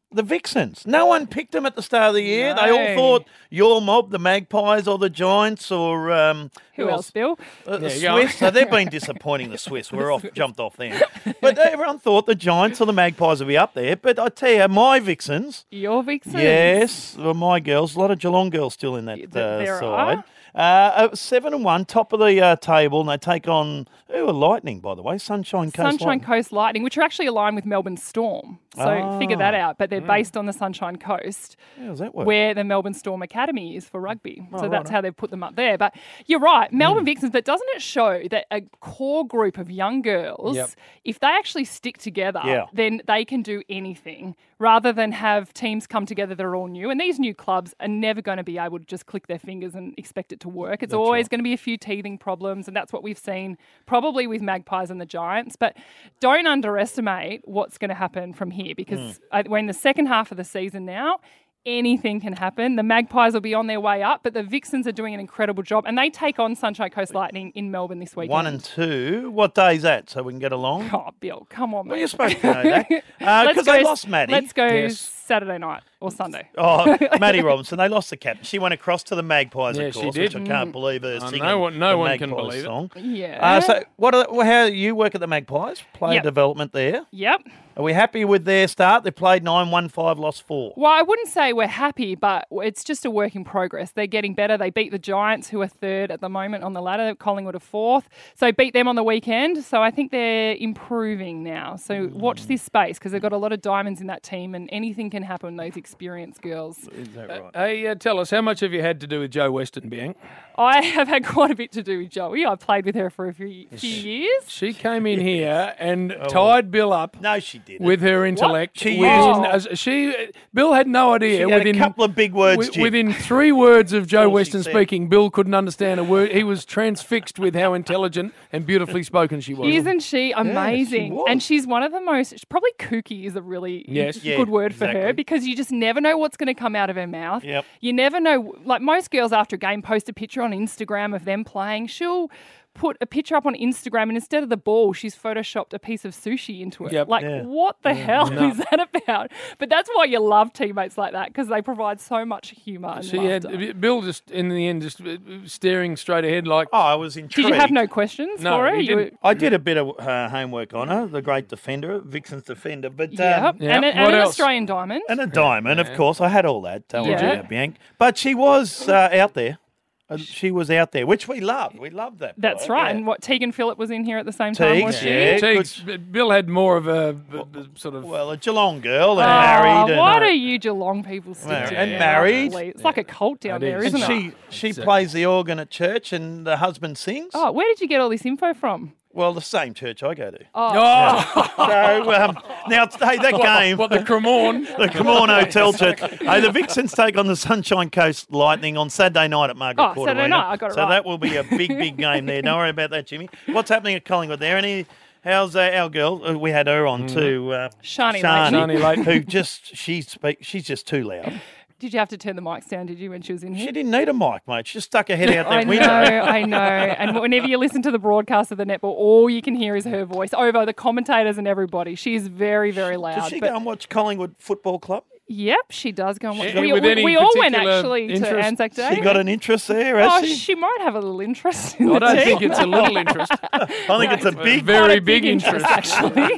The Vixens. No one picked them at the start of the year. They all No. thought your mob, the Magpies or the Giants or... Um, Who else, Bill? Uh, the There you go. Swiss. So they've been disappointing, the Swiss. We're off, jumped off them. But everyone thought the Giants or the Magpies would be up there. But I tell you, my Vixens... Your Vixens? Yes, well, my girls. A lot of Geelong girls still in that th- uh, there side. are? Uh, seven and one, top of the uh, table, and they take on who are Lightning, by the way, Sunshine Coast. Sunshine Lightning. Coast Lightning, which are actually aligned with Melbourne Storm. So Ah. figure that out. But they're based on the Sunshine Coast, How does that work? where the Melbourne Storm Academy is for rugby. Oh, so that's righto. how they've put them up there. But you're right, Melbourne Hmm. Vixens. But doesn't it show that a core group of young girls, Yep. if they actually stick together, Yeah. then they can do anything rather than have teams come together that are all new. And these new clubs are never going to be able to just click their fingers and expect it to work. It's That's always right. going to be a few teething problems, and that's what we've seen probably with Magpies and the Giants. But don't underestimate what's going to happen from here, because Mm. I- we're in the second half of the season now. Anything can happen. The Magpies will be on their way up, but the Vixens are doing an incredible job, and they take on Sunshine Coast Lightning in Melbourne this weekend. One and two. What day is that? So we can get along. Oh, Bill, come on, mate. Well, you're supposed to know that Let's because they go- lost Maddie. Let's go Yes. Saturday night or Sunday. Oh, Maddie Robinson, they lost the captain. She went across to the Magpies, Yeah, of she course, did. which I can't believe her Uh, singing no one- no the one can Magpies believe it. song. Yeah. Uh, so, what? Are, well, how you work at the Magpies? Player Yep. development there. Yep. Are we happy with their start? They played nine, won five, lost four. Well, I wouldn't say we're happy, but it's just a work in progress. They're getting better. They beat the Giants, who are third at the moment on the ladder. Collingwood are fourth. So beat them on the weekend. So I think they're improving now. So watch this space, because they've got a lot of diamonds in that team, and anything can happen, those experienced girls. Is that right? Hey, uh, tell us, how much have you had to do with Joe Weston, Bianc? I have had quite a bit to do with Joey. I played with her for a few, few years. She came in here and tied Bill up. No, she didn't. With her intellect. She within, used- as she, Bill had no idea. She had within a couple of big words, wi- Jim. within three words of Joe All she Weston said. speaking, Bill couldn't understand a word. He was transfixed with how intelligent and beautifully spoken she was. Isn't she amazing? was. And she's one of the most, probably kooky is a really Yes. good Yeah, word for her, exactly. because you just never know what's going to come out of her mouth. Yep. You never know, like most girls after a game post a picture on Instagram of them playing. She'll put a picture up on Instagram, and instead of the ball, she's photoshopped a piece of sushi into it. Yep. Like, Yeah. what the hell No. is that about? But that's why you love teammates like that, because they provide so much humour and She laughter. had Bill just in the end just uh, staring straight ahead like. Oh, I was intrigued. Did you have no questions No, for her? he You were- didn't. I did a bit of uh, homework on her, the great defender, Vixen's defender, but yeah, um, Yeah. and, a- and What an else? Australian diamond. and a diamond, of course. I had all that. Don't Did worry you? about Bianc. But she was uh, out there. Uh, She was out there, which we love. We love that. That's bloke, right. yeah. And what, Tegan Phillip was in here at the same time, was Teagues, she? yeah. Teagues, Bill had more of a, a- a sort of. Well, a Geelong girl and Oh, married. why and, do uh, you Geelong people stick Married. together? And married. It's like a cult down It there, is. isn't and it? she she plays the organ at church, and the husband sings. Oh, where did you get all this info from? Well, the same church I go to. Oh, Oh, So um, now, hey, that game. what the Cremorne? The Cremorne Hotel Church. Hey, the Vixens take on the Sunshine Coast Lightning on Saturday night at Margaret Oh, Court Saturday Arena. night, I got it So right. that will be a big, big game there. Don't worry about that, Jimmy. What's happening at Collingwood there? Any? How's uh, our girl? Uh, we had her on too. Uh, Shani Shani, Shani Leighton. who just she speak. She's just too loud. did you have to turn the mics down, did you, when she was in here? She didn't need a mic, mate. She just stuck her head out that I know, window. I know. And whenever you listen to the broadcast of the netball, all you can hear is her voice over the commentators and everybody. She's very, very loud. Does she but go and watch Collingwood Football Club? Yep, she does go and watch. She- We, with we, any we all went particular actually to interest? Anzac Day. She got an interest there, has Oh, she? she might have a little interest in I the don't team. think it's a little interest. I think it's a big, Very Quite a big interest. actually.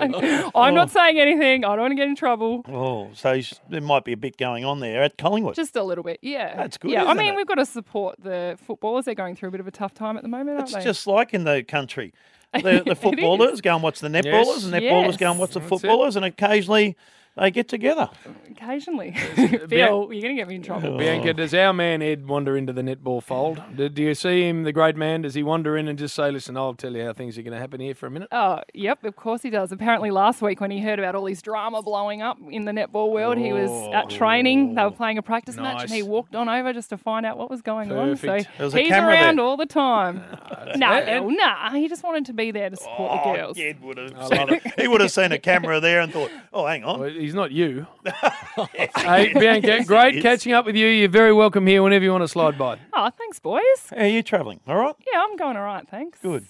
I'm not saying anything. I don't want to get in trouble. Oh, so sh- there might be a bit going on there at Collingwood. Just a little bit, yeah. That's good, Yeah, I isn't mean, it? we've got to support the footballers. They're going through a bit of a tough time at the moment, aren't It's they? just like in the country. The, the It footballers is. go and watch the netballers, Yes. and netballers Yes. go and watch the That's footballers, and occasionally they get together. Occasionally. Phil, you're going to get me in trouble. Bianca, does our man Ed wander into the netball fold? Do, do you see him, the great man? Does he wander in and just say, listen, I'll tell you how things are going to happen here for a minute? Oh, yep, of course he does. Apparently last week when he heard about all this drama blowing up in the netball world, he was at training. They were playing a practice match and Nice. he walked on over just to find out what was going Perfect. on. There So was a he's camera around there. all the time. no, and- Bill, nah, he just wanted to be there to support the girls. Ed would have I seen love a, he would have seen a camera there and thought, oh, hang on. Well, he's not you. Hey, Bianca, great catching up with you. You're very welcome here whenever you want to slide by. Oh, thanks, boys. How are you travelling? All right? Yeah, I'm going all right, thanks. Good.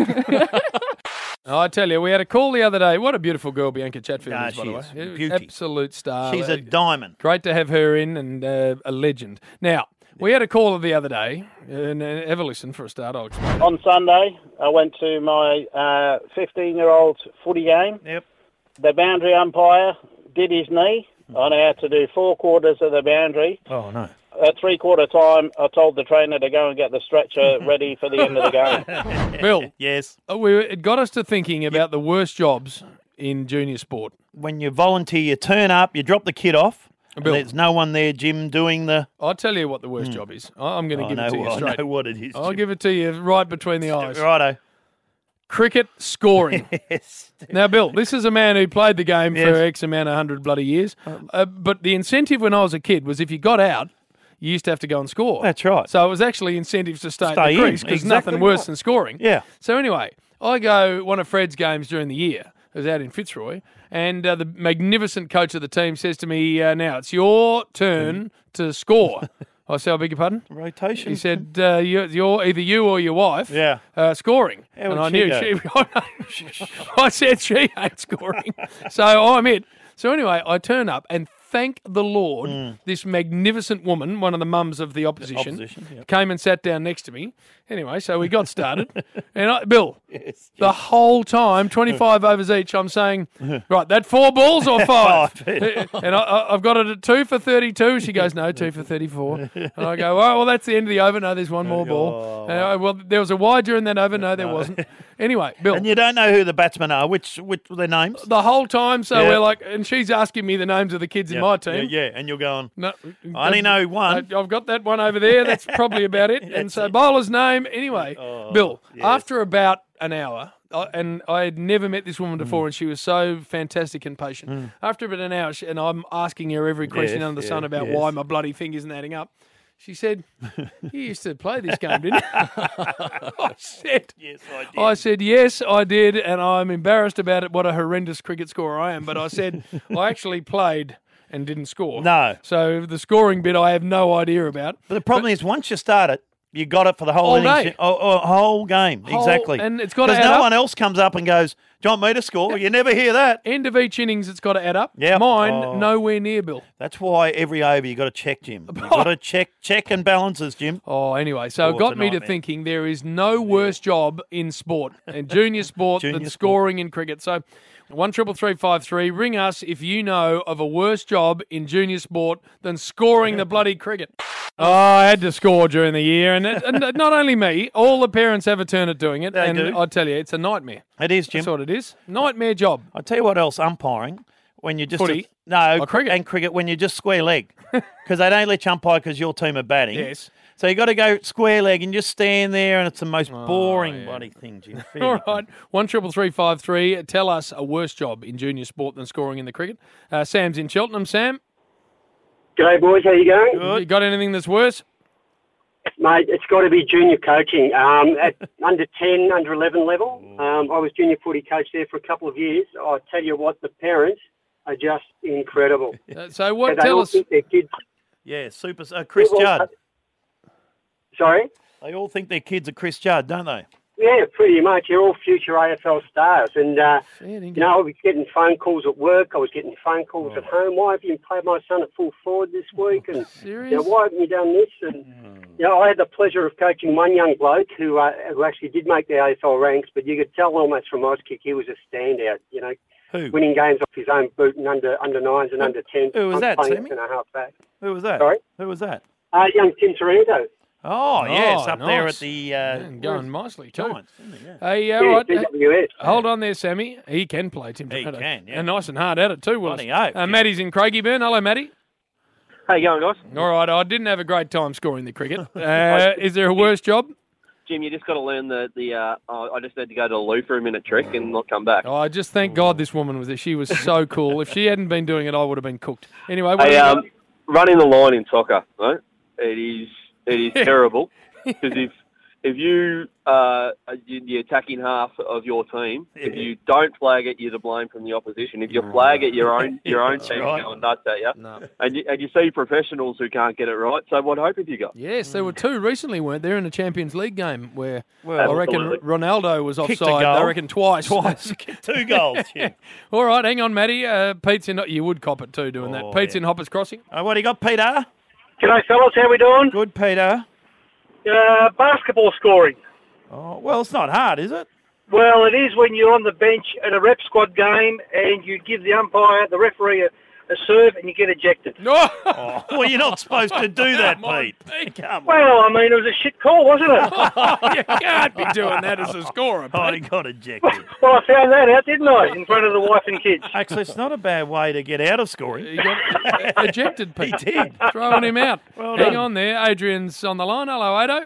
Oh, I tell you, we had a call the other day. What a beautiful girl Bianca Chatfield Nah, is, by she the way. is. Beauty. Absolute star. She's a diamond. Great to have her in and uh, a legend. Now, we had a caller the other day, and uh, have a listen for a start. I'll explain. On Sunday, I went to my uh, fifteen-year-old's footy game. Yep. The boundary umpire did his knee. I now had to do four quarters of the boundary. Oh, no. At three-quarter time, I told the trainer to go and get the stretcher ready for the end of the game. Bill. Yes. Uh, we, it got us to thinking about the worst jobs in junior sport. When you volunteer, you turn up, you drop the kid off, and Bill. there's no one there, Jim, doing the... I'll tell you what the worst job is. I- I'm going to I give know it to you what- I straight. know what it is, I'll Jim. give it to you right between the eyes. Righto. Cricket scoring. Yes. Now, Bill, this is a man who played the game Yes. for X amount of hundred bloody years. Uh, but the incentive when I was a kid was if you got out, you used to have to go and score. That's right. So it was actually incentives to stay, Stay at the in, crease because exactly nothing worse right. than scoring. Yeah. So anyway, I go one of Fred's games during the year. It was out in Fitzroy, and uh, the magnificent coach of the team says to me, uh, "Now it's your turn to score." I said, "I beg your pardon." Rotation. He said, uh, you're, "You're either you or your wife." Yeah. Uh, scoring. How and would I she knew go? she. I said she ain't scoring, so I'm it. So anyway, I turn up and thank the Lord, this magnificent woman, one of the mums of the opposition, opposition, yep. came and sat down next to me. Anyway, so we got started. and I, Bill, Yes, the whole time, twenty-five overs each, I'm saying, right, that four balls or five? Five. and I, I, I've got it at two for thirty-two. She goes, no, two for thirty-four. And I go, oh, well, that's the end of the over. No, there's one more ball. And I, well, there was a wide during that over. No, there wasn't. Anyway, Bill. And you don't know who the batsmen are, which which their names? The whole time, so Yeah. we're like, and she's asking me the names of the kids in Yeah, my team. Yeah, yeah, and you're going, No, I only know one. I, I've got that one over there. That's probably about it. and so bowler's name. Anyway, Bill, yes. after about an hour, I, and I had never met this woman before, and she was so fantastic and patient. After about an hour, she, and I'm asking her every question Yes, under the yeah, sun about yes. why my bloody thing isn't adding up. She said, "You used to play this game, didn't you?" I said, Yes, I did. I said, yes, I did, and I'm embarrassed about it, what a horrendous cricket scorer I am. But I said, I actually played and didn't score. No. So the scoring bit I have no idea about. But the problem is, once you start it, you got it for the whole All innings, day. oh, oh, whole game, Whole- exactly. and it's gotta Because add no up. one else comes up and goes, "Do you want me to score?" You never hear that. End of each innings, it's got to add up. Yeah. Mine, Oh. nowhere near, Bill. That's why every over you got to check, Jim. You got to check, check and balances, Jim. Oh, anyway, so Oh, it got it's a me to nightmare. thinking there is no worse job in sport, in junior sport, Junior than sport. scoring in cricket. So one triple three five three. Ring us if you know of a worse job in junior sport than scoring the bloody cricket. Oh, I had to score during the year, and, it, and not only me, all the parents have a turn at doing it. They and do. I tell you, it's a nightmare. It is, Jim. That's what it is. Nightmare job. I'll tell you what else, umpiring, when you just... Footy? no, Oh, cricket. and cricket, when you just square leg. Because they don't let you umpire because your team are batting. Yes. So you got to go square leg and just stand there, and it's the most boring yeah. bloody thing, Jim. All right, one triple three five three. Tell us a worse job in junior sport than scoring in the cricket. Uh, Sam's in Cheltenham. Sam, G'day, boys. How you going? you got anything that's worse? Mate, it's got to be junior coaching. Um, at under ten, under eleven level, um, I was junior footy coach there for a couple of years. I tell you what, the parents are just incredible. Uh, so what? They Tell all us. think their kids... Yeah, super. Uh, Chris Well, Judd. Sorry? They all think their kids are Chris Judd, don't they? Yeah, pretty much. They're all future A F L stars. And, uh, Fair you know, I was getting phone calls at work. I was getting phone calls at home. Why have you played my son at full forward this week? And, Serious? you know, why haven't you done this? And, you know, I had the pleasure of coaching one young bloke who uh, who actually did make the A F L ranks, but you could tell almost from Auskick he was a standout, you know. Who? Winning games off his own boot and under under nines and under tens. Who was that, playing Sammy? and a half back. Who was that? Sorry? Who was that? Uh, young Tim Taranto. Oh, yes, up there nice. at the... Uh, Man, going nicely, too. Giants, isn't it? Yeah. Hey, uh, Yeah, right. G W S. Hold on there, Sammy. He can play, Tim He Toretto. can, yeah. And nice and hard at it, too, Willis. Bloody oath, Uh, yeah. Matty's in Craigieburn. Hello, Matty. How you going, guys? All right, I didn't have a great time scoring the cricket. Uh, is there a worse job? Jim, you just got to learn the, the uh, oh, I just had to go to the loo for a minute trick and not come back. Oh, I just thank God this woman was there. She was so cool. If she hadn't been doing it, I would have been cooked. Anyway, what Hey, have you um, running the line in soccer, right? It is it is terrible because if if you uh, are the attacking half of your team, if you don't flag it, you're to blame from the opposition. If you flag it, your own your own That's team's right. going nuts at you. No. And you. And you see professionals who can't get it right. So what hope have you got? Yes, there were two recently, weren't there, in the Champions League game where Well, I reckon absolutely. Ronaldo was Kicked a offside. I goal. reckon twice. Twice. Two goals, yeah. All right, hang on, Matty. Uh, Pete's in. You would cop it too, doing Oh, that. Pete's yeah. in Hoppers Crossing. Uh, what do you got, Peter? G'day, fellas. How we doing? Good, Peter. Uh, basketball scoring. Oh, well, it's not hard, is it? Well, it is when you're on the bench at a rep squad game and you give the umpire, the referee, a, a serve and you get ejected. No. Oh, well, you're not supposed to do that, Pete. Come on. Well, I mean, it was a shit call, wasn't it? You can't be doing that as a scorer, Oh, he Pete. got ejected. Well, I found that out, didn't I, in front of the wife and kids? Actually, it's not a bad way to get out of scoring. He got ejected, Pete. He did. Throwing him out. Well hang done. on there. Adrian's on the line. Hello, Ado.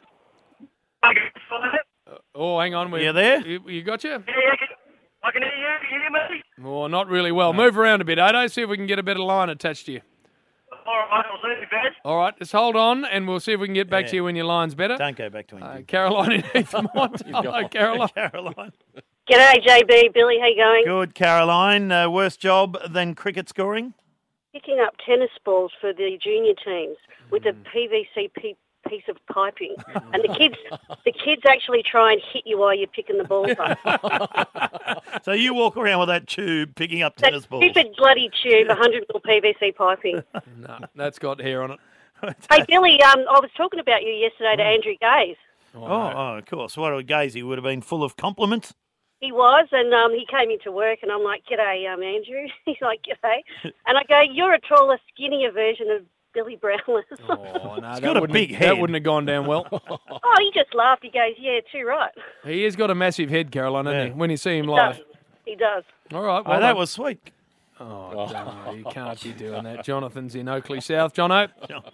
Oh, hang on. We, You there? You, you got you? Yeah, yeah, I can hear you. Can you hear me? Oh, not really well. Move around a bit, Ado. See if we can get a better line attached to you. All right, I'll see you, Ben. All right, just hold on, and we'll see if we can get back Yeah. to you when your line's better. Don't go back to him. Uh, Caroline in Heathmont. Hello, Caroline. Caroline. G'day, J B. Billy, how you going? Good, Caroline. Uh, worst job than cricket scoring? Picking up tennis balls for the junior teams with a P V C p- piece of piping, and the kids, the kids actually try and hit you while you're picking the balls up. So you walk around with that tube picking up That tennis balls. stupid bloody tube, one hundred mil P V C piping. No, that's got hair on it. Hey, Billy, um, I was talking about you yesterday to Andrew Gaze. Oh, oh, of course. What a Gazy would have been full of compliments. He was, and um, he came into work, and I'm like, "G'day, um, Andrew." He's like, "G'day," and I go, "You're a taller, skinnier version of Billy Brownless." Oh, no, He's that got a wouldn't big have, head. That wouldn't have gone down well. Oh, he just laughed. He goes, "Yeah, too right." He has got a massive head, Caroline, hasn't Yeah. he? When you see him He live. does. He does. All right. Oh, Well that done. was sweet. Oh, no, you can't be doing that. Jonathan's in Oakley South. Jono.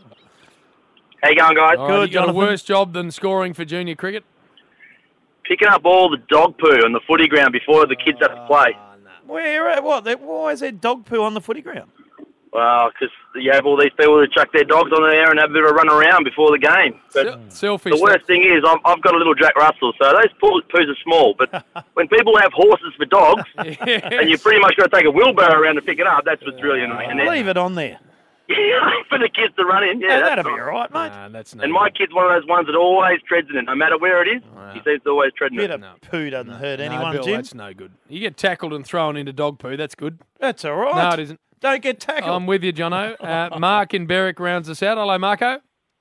How you going, guys? All right, you got a worse job than scoring for junior cricket? Picking up all the dog poo on the footy ground before the kids have to play. Where? uh, What? There- Why is there dog poo on the footy ground? Well, because you have all these people who chuck their dogs on there and have a bit of a run around before the game. But Selfish. the worst thing is, I'm, I've got a little Jack Russell, so those poo- poos are small. But when people have horses for dogs, and you pretty much got to take a wheelbarrow around to pick it up, that's what's really annoying. And then- Leave it on there. for the kids to run in, yeah. Yeah, that's that'll be fine. all right, mate. Nah, that's no And my kid's one of those ones that always treads in it, no matter where it is. He seems to always tread in Bit it. of poo doesn't hurt No, anyone, Bill, Jim. that's no good. You get tackled and thrown into dog poo, that's good. That's all right. No, it isn't. Don't get tackled. I'm with you, Jono. Uh, Mark in Berwick rounds us out. Hello, Marco.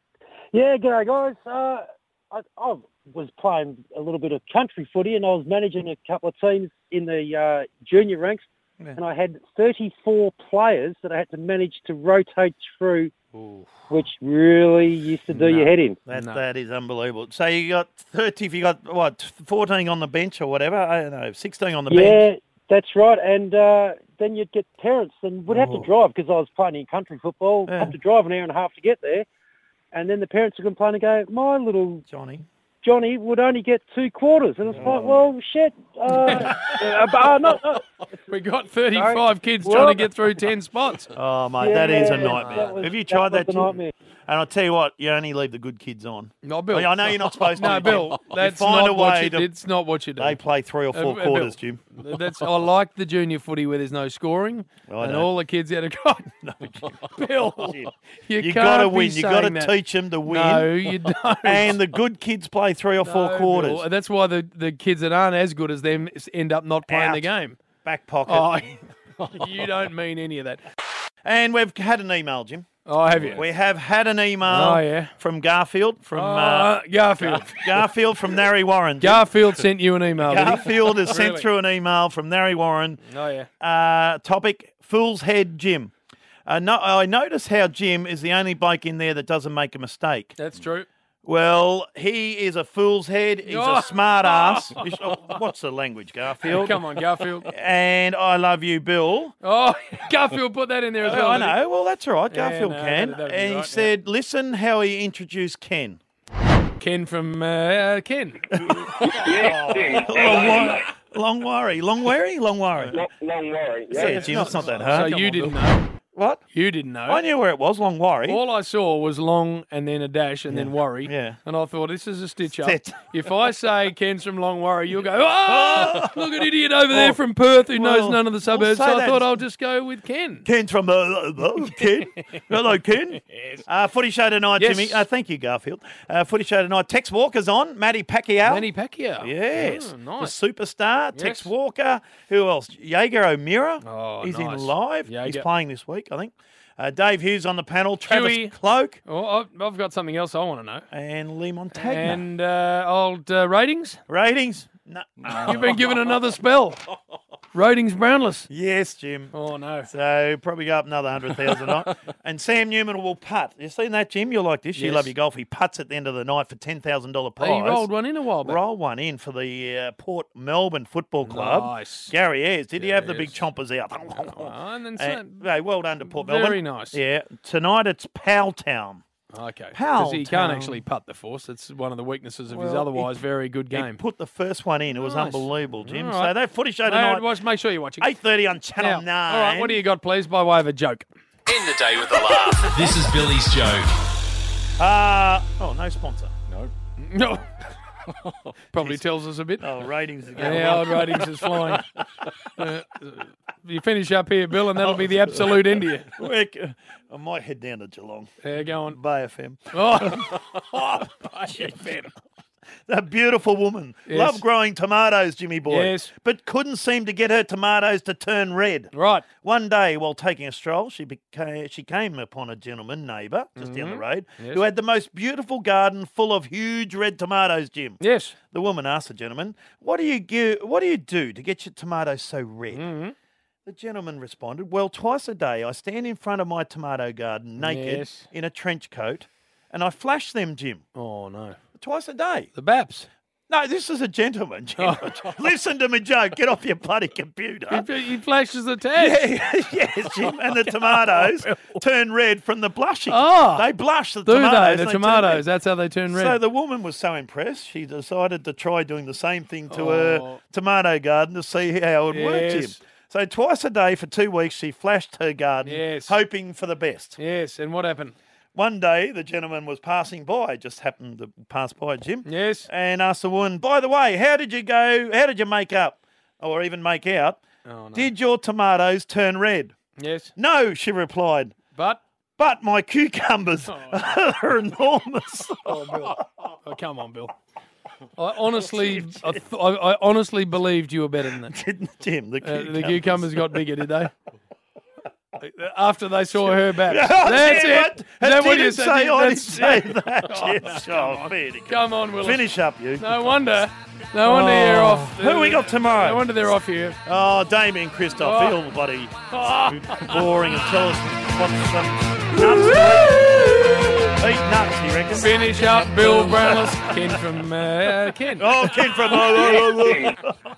Yeah, g'day guys. Uh, I, I was playing a little bit of country footy and I was managing a couple of teams in the uh, junior ranks, Yeah. and I had thirty-four players that I had to manage to rotate through, which really used to do your head in. That, that is unbelievable. So you got thirty, if you got, what, fourteen on the bench or whatever? I don't know, sixteen on the bench. Yeah, that's right. And uh, then you'd get parents and would have to Oh. drive because I was playing in country football, Yeah. have to drive an hour and a half to get there. And then the parents would complain and go, my little Johnny Johnny would only get two quarters. And it's like, well, shit. Uh, uh, but, uh, no, no. We got thirty-five Sorry. kids Well- trying to get through ten spots. Oh, mate, that is a Yeah, nightmare. that was- Have you that tried was that, a Jim? nightmare. And I'll tell you what, you only leave the good kids on. No, Bill. Well, I know you're not supposed to. No, Jim. Bill, You that's find not a what way you to- do. It's not what you do. They play three or four Uh, uh, quarters, Bill, Jim. That's I like the junior footy where there's no scoring, I and don't. all the kids had a go. No, Bill, Jim. you, You can't got to be win. You got to saying that. teach them to win. No, you don't. And the good kids play three or four No, quarters. Bill, That's why the, the kids that aren't as good as them end up not playing Out. the game. Back pocket. Oh, you don't mean any of that. And we've had an email, Jim. Oh, have you? We have had an email Oh, yeah. from Garfield, from Oh, uh, Garfield. Garfield from Narry Warren. Jim. Garfield sent you an email. did he? Garfield has sent Really? through an email from Narry Warren. Oh, yeah. Uh, topic, Fool's Head Jim. Uh, no, I notice how Jim is the only bloke in there that doesn't make a mistake. That's true. Well, he is a fool's head. He's Oh. a smart ass. What's the language, Garfield? Come on, Garfield. And I love you, Bill. Oh, Garfield put that in there as well. I did he? know. Well, that's all right. Yeah, Garfield no, can. that'd- that'd be and he right, yeah. said, listen how he introduced Ken. Ken from uh, Ken. long, wa- long worry. Long worry? Long worry. Long, long worry. Yeah, Jim, it's not that hard. So you didn't know. What? You didn't know. I knew where it was, Long Warry. All I saw was long and then a dash and then worry. Yeah. And I thought, this is a stitch up. Set. If I say Ken's from Long Worry, you'll go, oh, look at idiot over there from Perth who knows well, none of the suburbs. say So I that- thought I'll just go with Ken. Ken's from uh, uh, Ken. Hello, Ken. Uh, footy show tonight, Yes. Jimmy. Uh, thank you, Garfield. Uh, footy show tonight. Tex Walker's on. Matty Pacquiao. Manny Pacquiao. Yes. Oh, nice. The superstar. Tex Yes. Walker. Who else? Jaeger O'Meara. Oh, He's nice. in live. He's Jaeger. playing this week, I think. Uh, Dave Hughes on the panel. Travis Huey. Cloak. Oh, I've- I've got something else I want to know. And Lee Montagna. And uh, old uh, ratings? Ratings? No. You've been given another spell. Ratings Brownless. Yes, Jim. Oh, no. So probably go up another one hundred thousand tonight. And Sam Newman will putt. You seen that, Jim? You'll like this. You Yes. love your golf. He putts at the end of the night for ten thousand dollars prize. He rolled one in a while back. Rolled one in for the uh, Port Melbourne Football Club. Nice. Gary Ayres. Did he have the big Yes. chompers out? Oh, and then Uh, some- hey, well done to Port Very Melbourne. nice. Yeah. Tonight it's Powtown. Okay. Powell Because he can't Town. actually putt the force. That's one of the weaknesses of his Well, otherwise he- very good He game. put the first one in. It was Nice. unbelievable, Jim. All So right. that footy show No, tonight, watch, make sure you're watching. eight thirty on Channel Now, nine. all right, what do you got, please, by way of a joke? End the day with a laugh. This is Billy's joke. Uh, oh, no sponsor. No. No. Probably tells us a bit. Oh, ratings are going Yeah, up. old ratings is flying. Uh, you finish up here, Bill, and that'll be the absolute end of you. Quick, uh, I might head down to Geelong. Yeah, go on. Bay F M. Oh, oh Bay F M. That beautiful woman. Yes. Loved growing tomatoes, Jimmy boy. Yes. But couldn't seem to get her tomatoes to turn red. Right. One day, while taking a stroll, she became, she came upon a gentleman, neighbour, just down the Mhm. road, Yes. who had the most beautiful garden full of huge red tomatoes, Jim. Yes. The woman asked the gentleman, what do you give, what do you do to get your tomatoes so red? Mm-hmm. The gentleman responded, well, twice a day I stand in front of my tomato garden naked Yes. in a trench coat and I flash them, Jim. Oh, no. Twice a day. The Baps. No, this is a gentleman, Jim. Listen to me, Joe. Get off your bloody computer. He, he flashes the tag. Yeah, yes, Jim. And the tomatoes turn red from the blushing. Oh. They blush the Do tomatoes. they? The and turn tomatoes. red. That's how they turn red. So the woman was so impressed, she decided to try doing the same thing to her tomato garden to see how it worked, Jim. Yes. So twice a day for two weeks, she flashed her garden, Yes. hoping for the best. Yes, and what happened? One day, the gentleman was passing by, just happened to pass by Jim. Yes. And asked the woman, by the way, how did you go, how did you make up, or even make out, Oh, no. did your tomatoes turn red? Yes. No, she replied. But? But my cucumbers are enormous. Oh, Bill. Oh, come on, Bill. I honestly, I, th- I, I honestly believed you were better than that. Didn't Jim? The Uh, cucumbers. the cucumbers got bigger, did they? After they saw her back. Oh, That's yeah, it. what? Is I that what you didn't said? say, I didn't That's- say that, Oh, Jim. no, Oh, come on. fair to go. Come on, Willis. Finish up, you. No wonder. No wonder you're Oh, off. Who we got tomorrow? No wonder they're off here. Oh, Damien Christoph. Oh. He'll bloody Oh. boring and tell us what's some nuts. to eat. Eat nuts, you reckon? Finish up, Bill Brownless. Ken from uh, Ken. Oh, Ken from.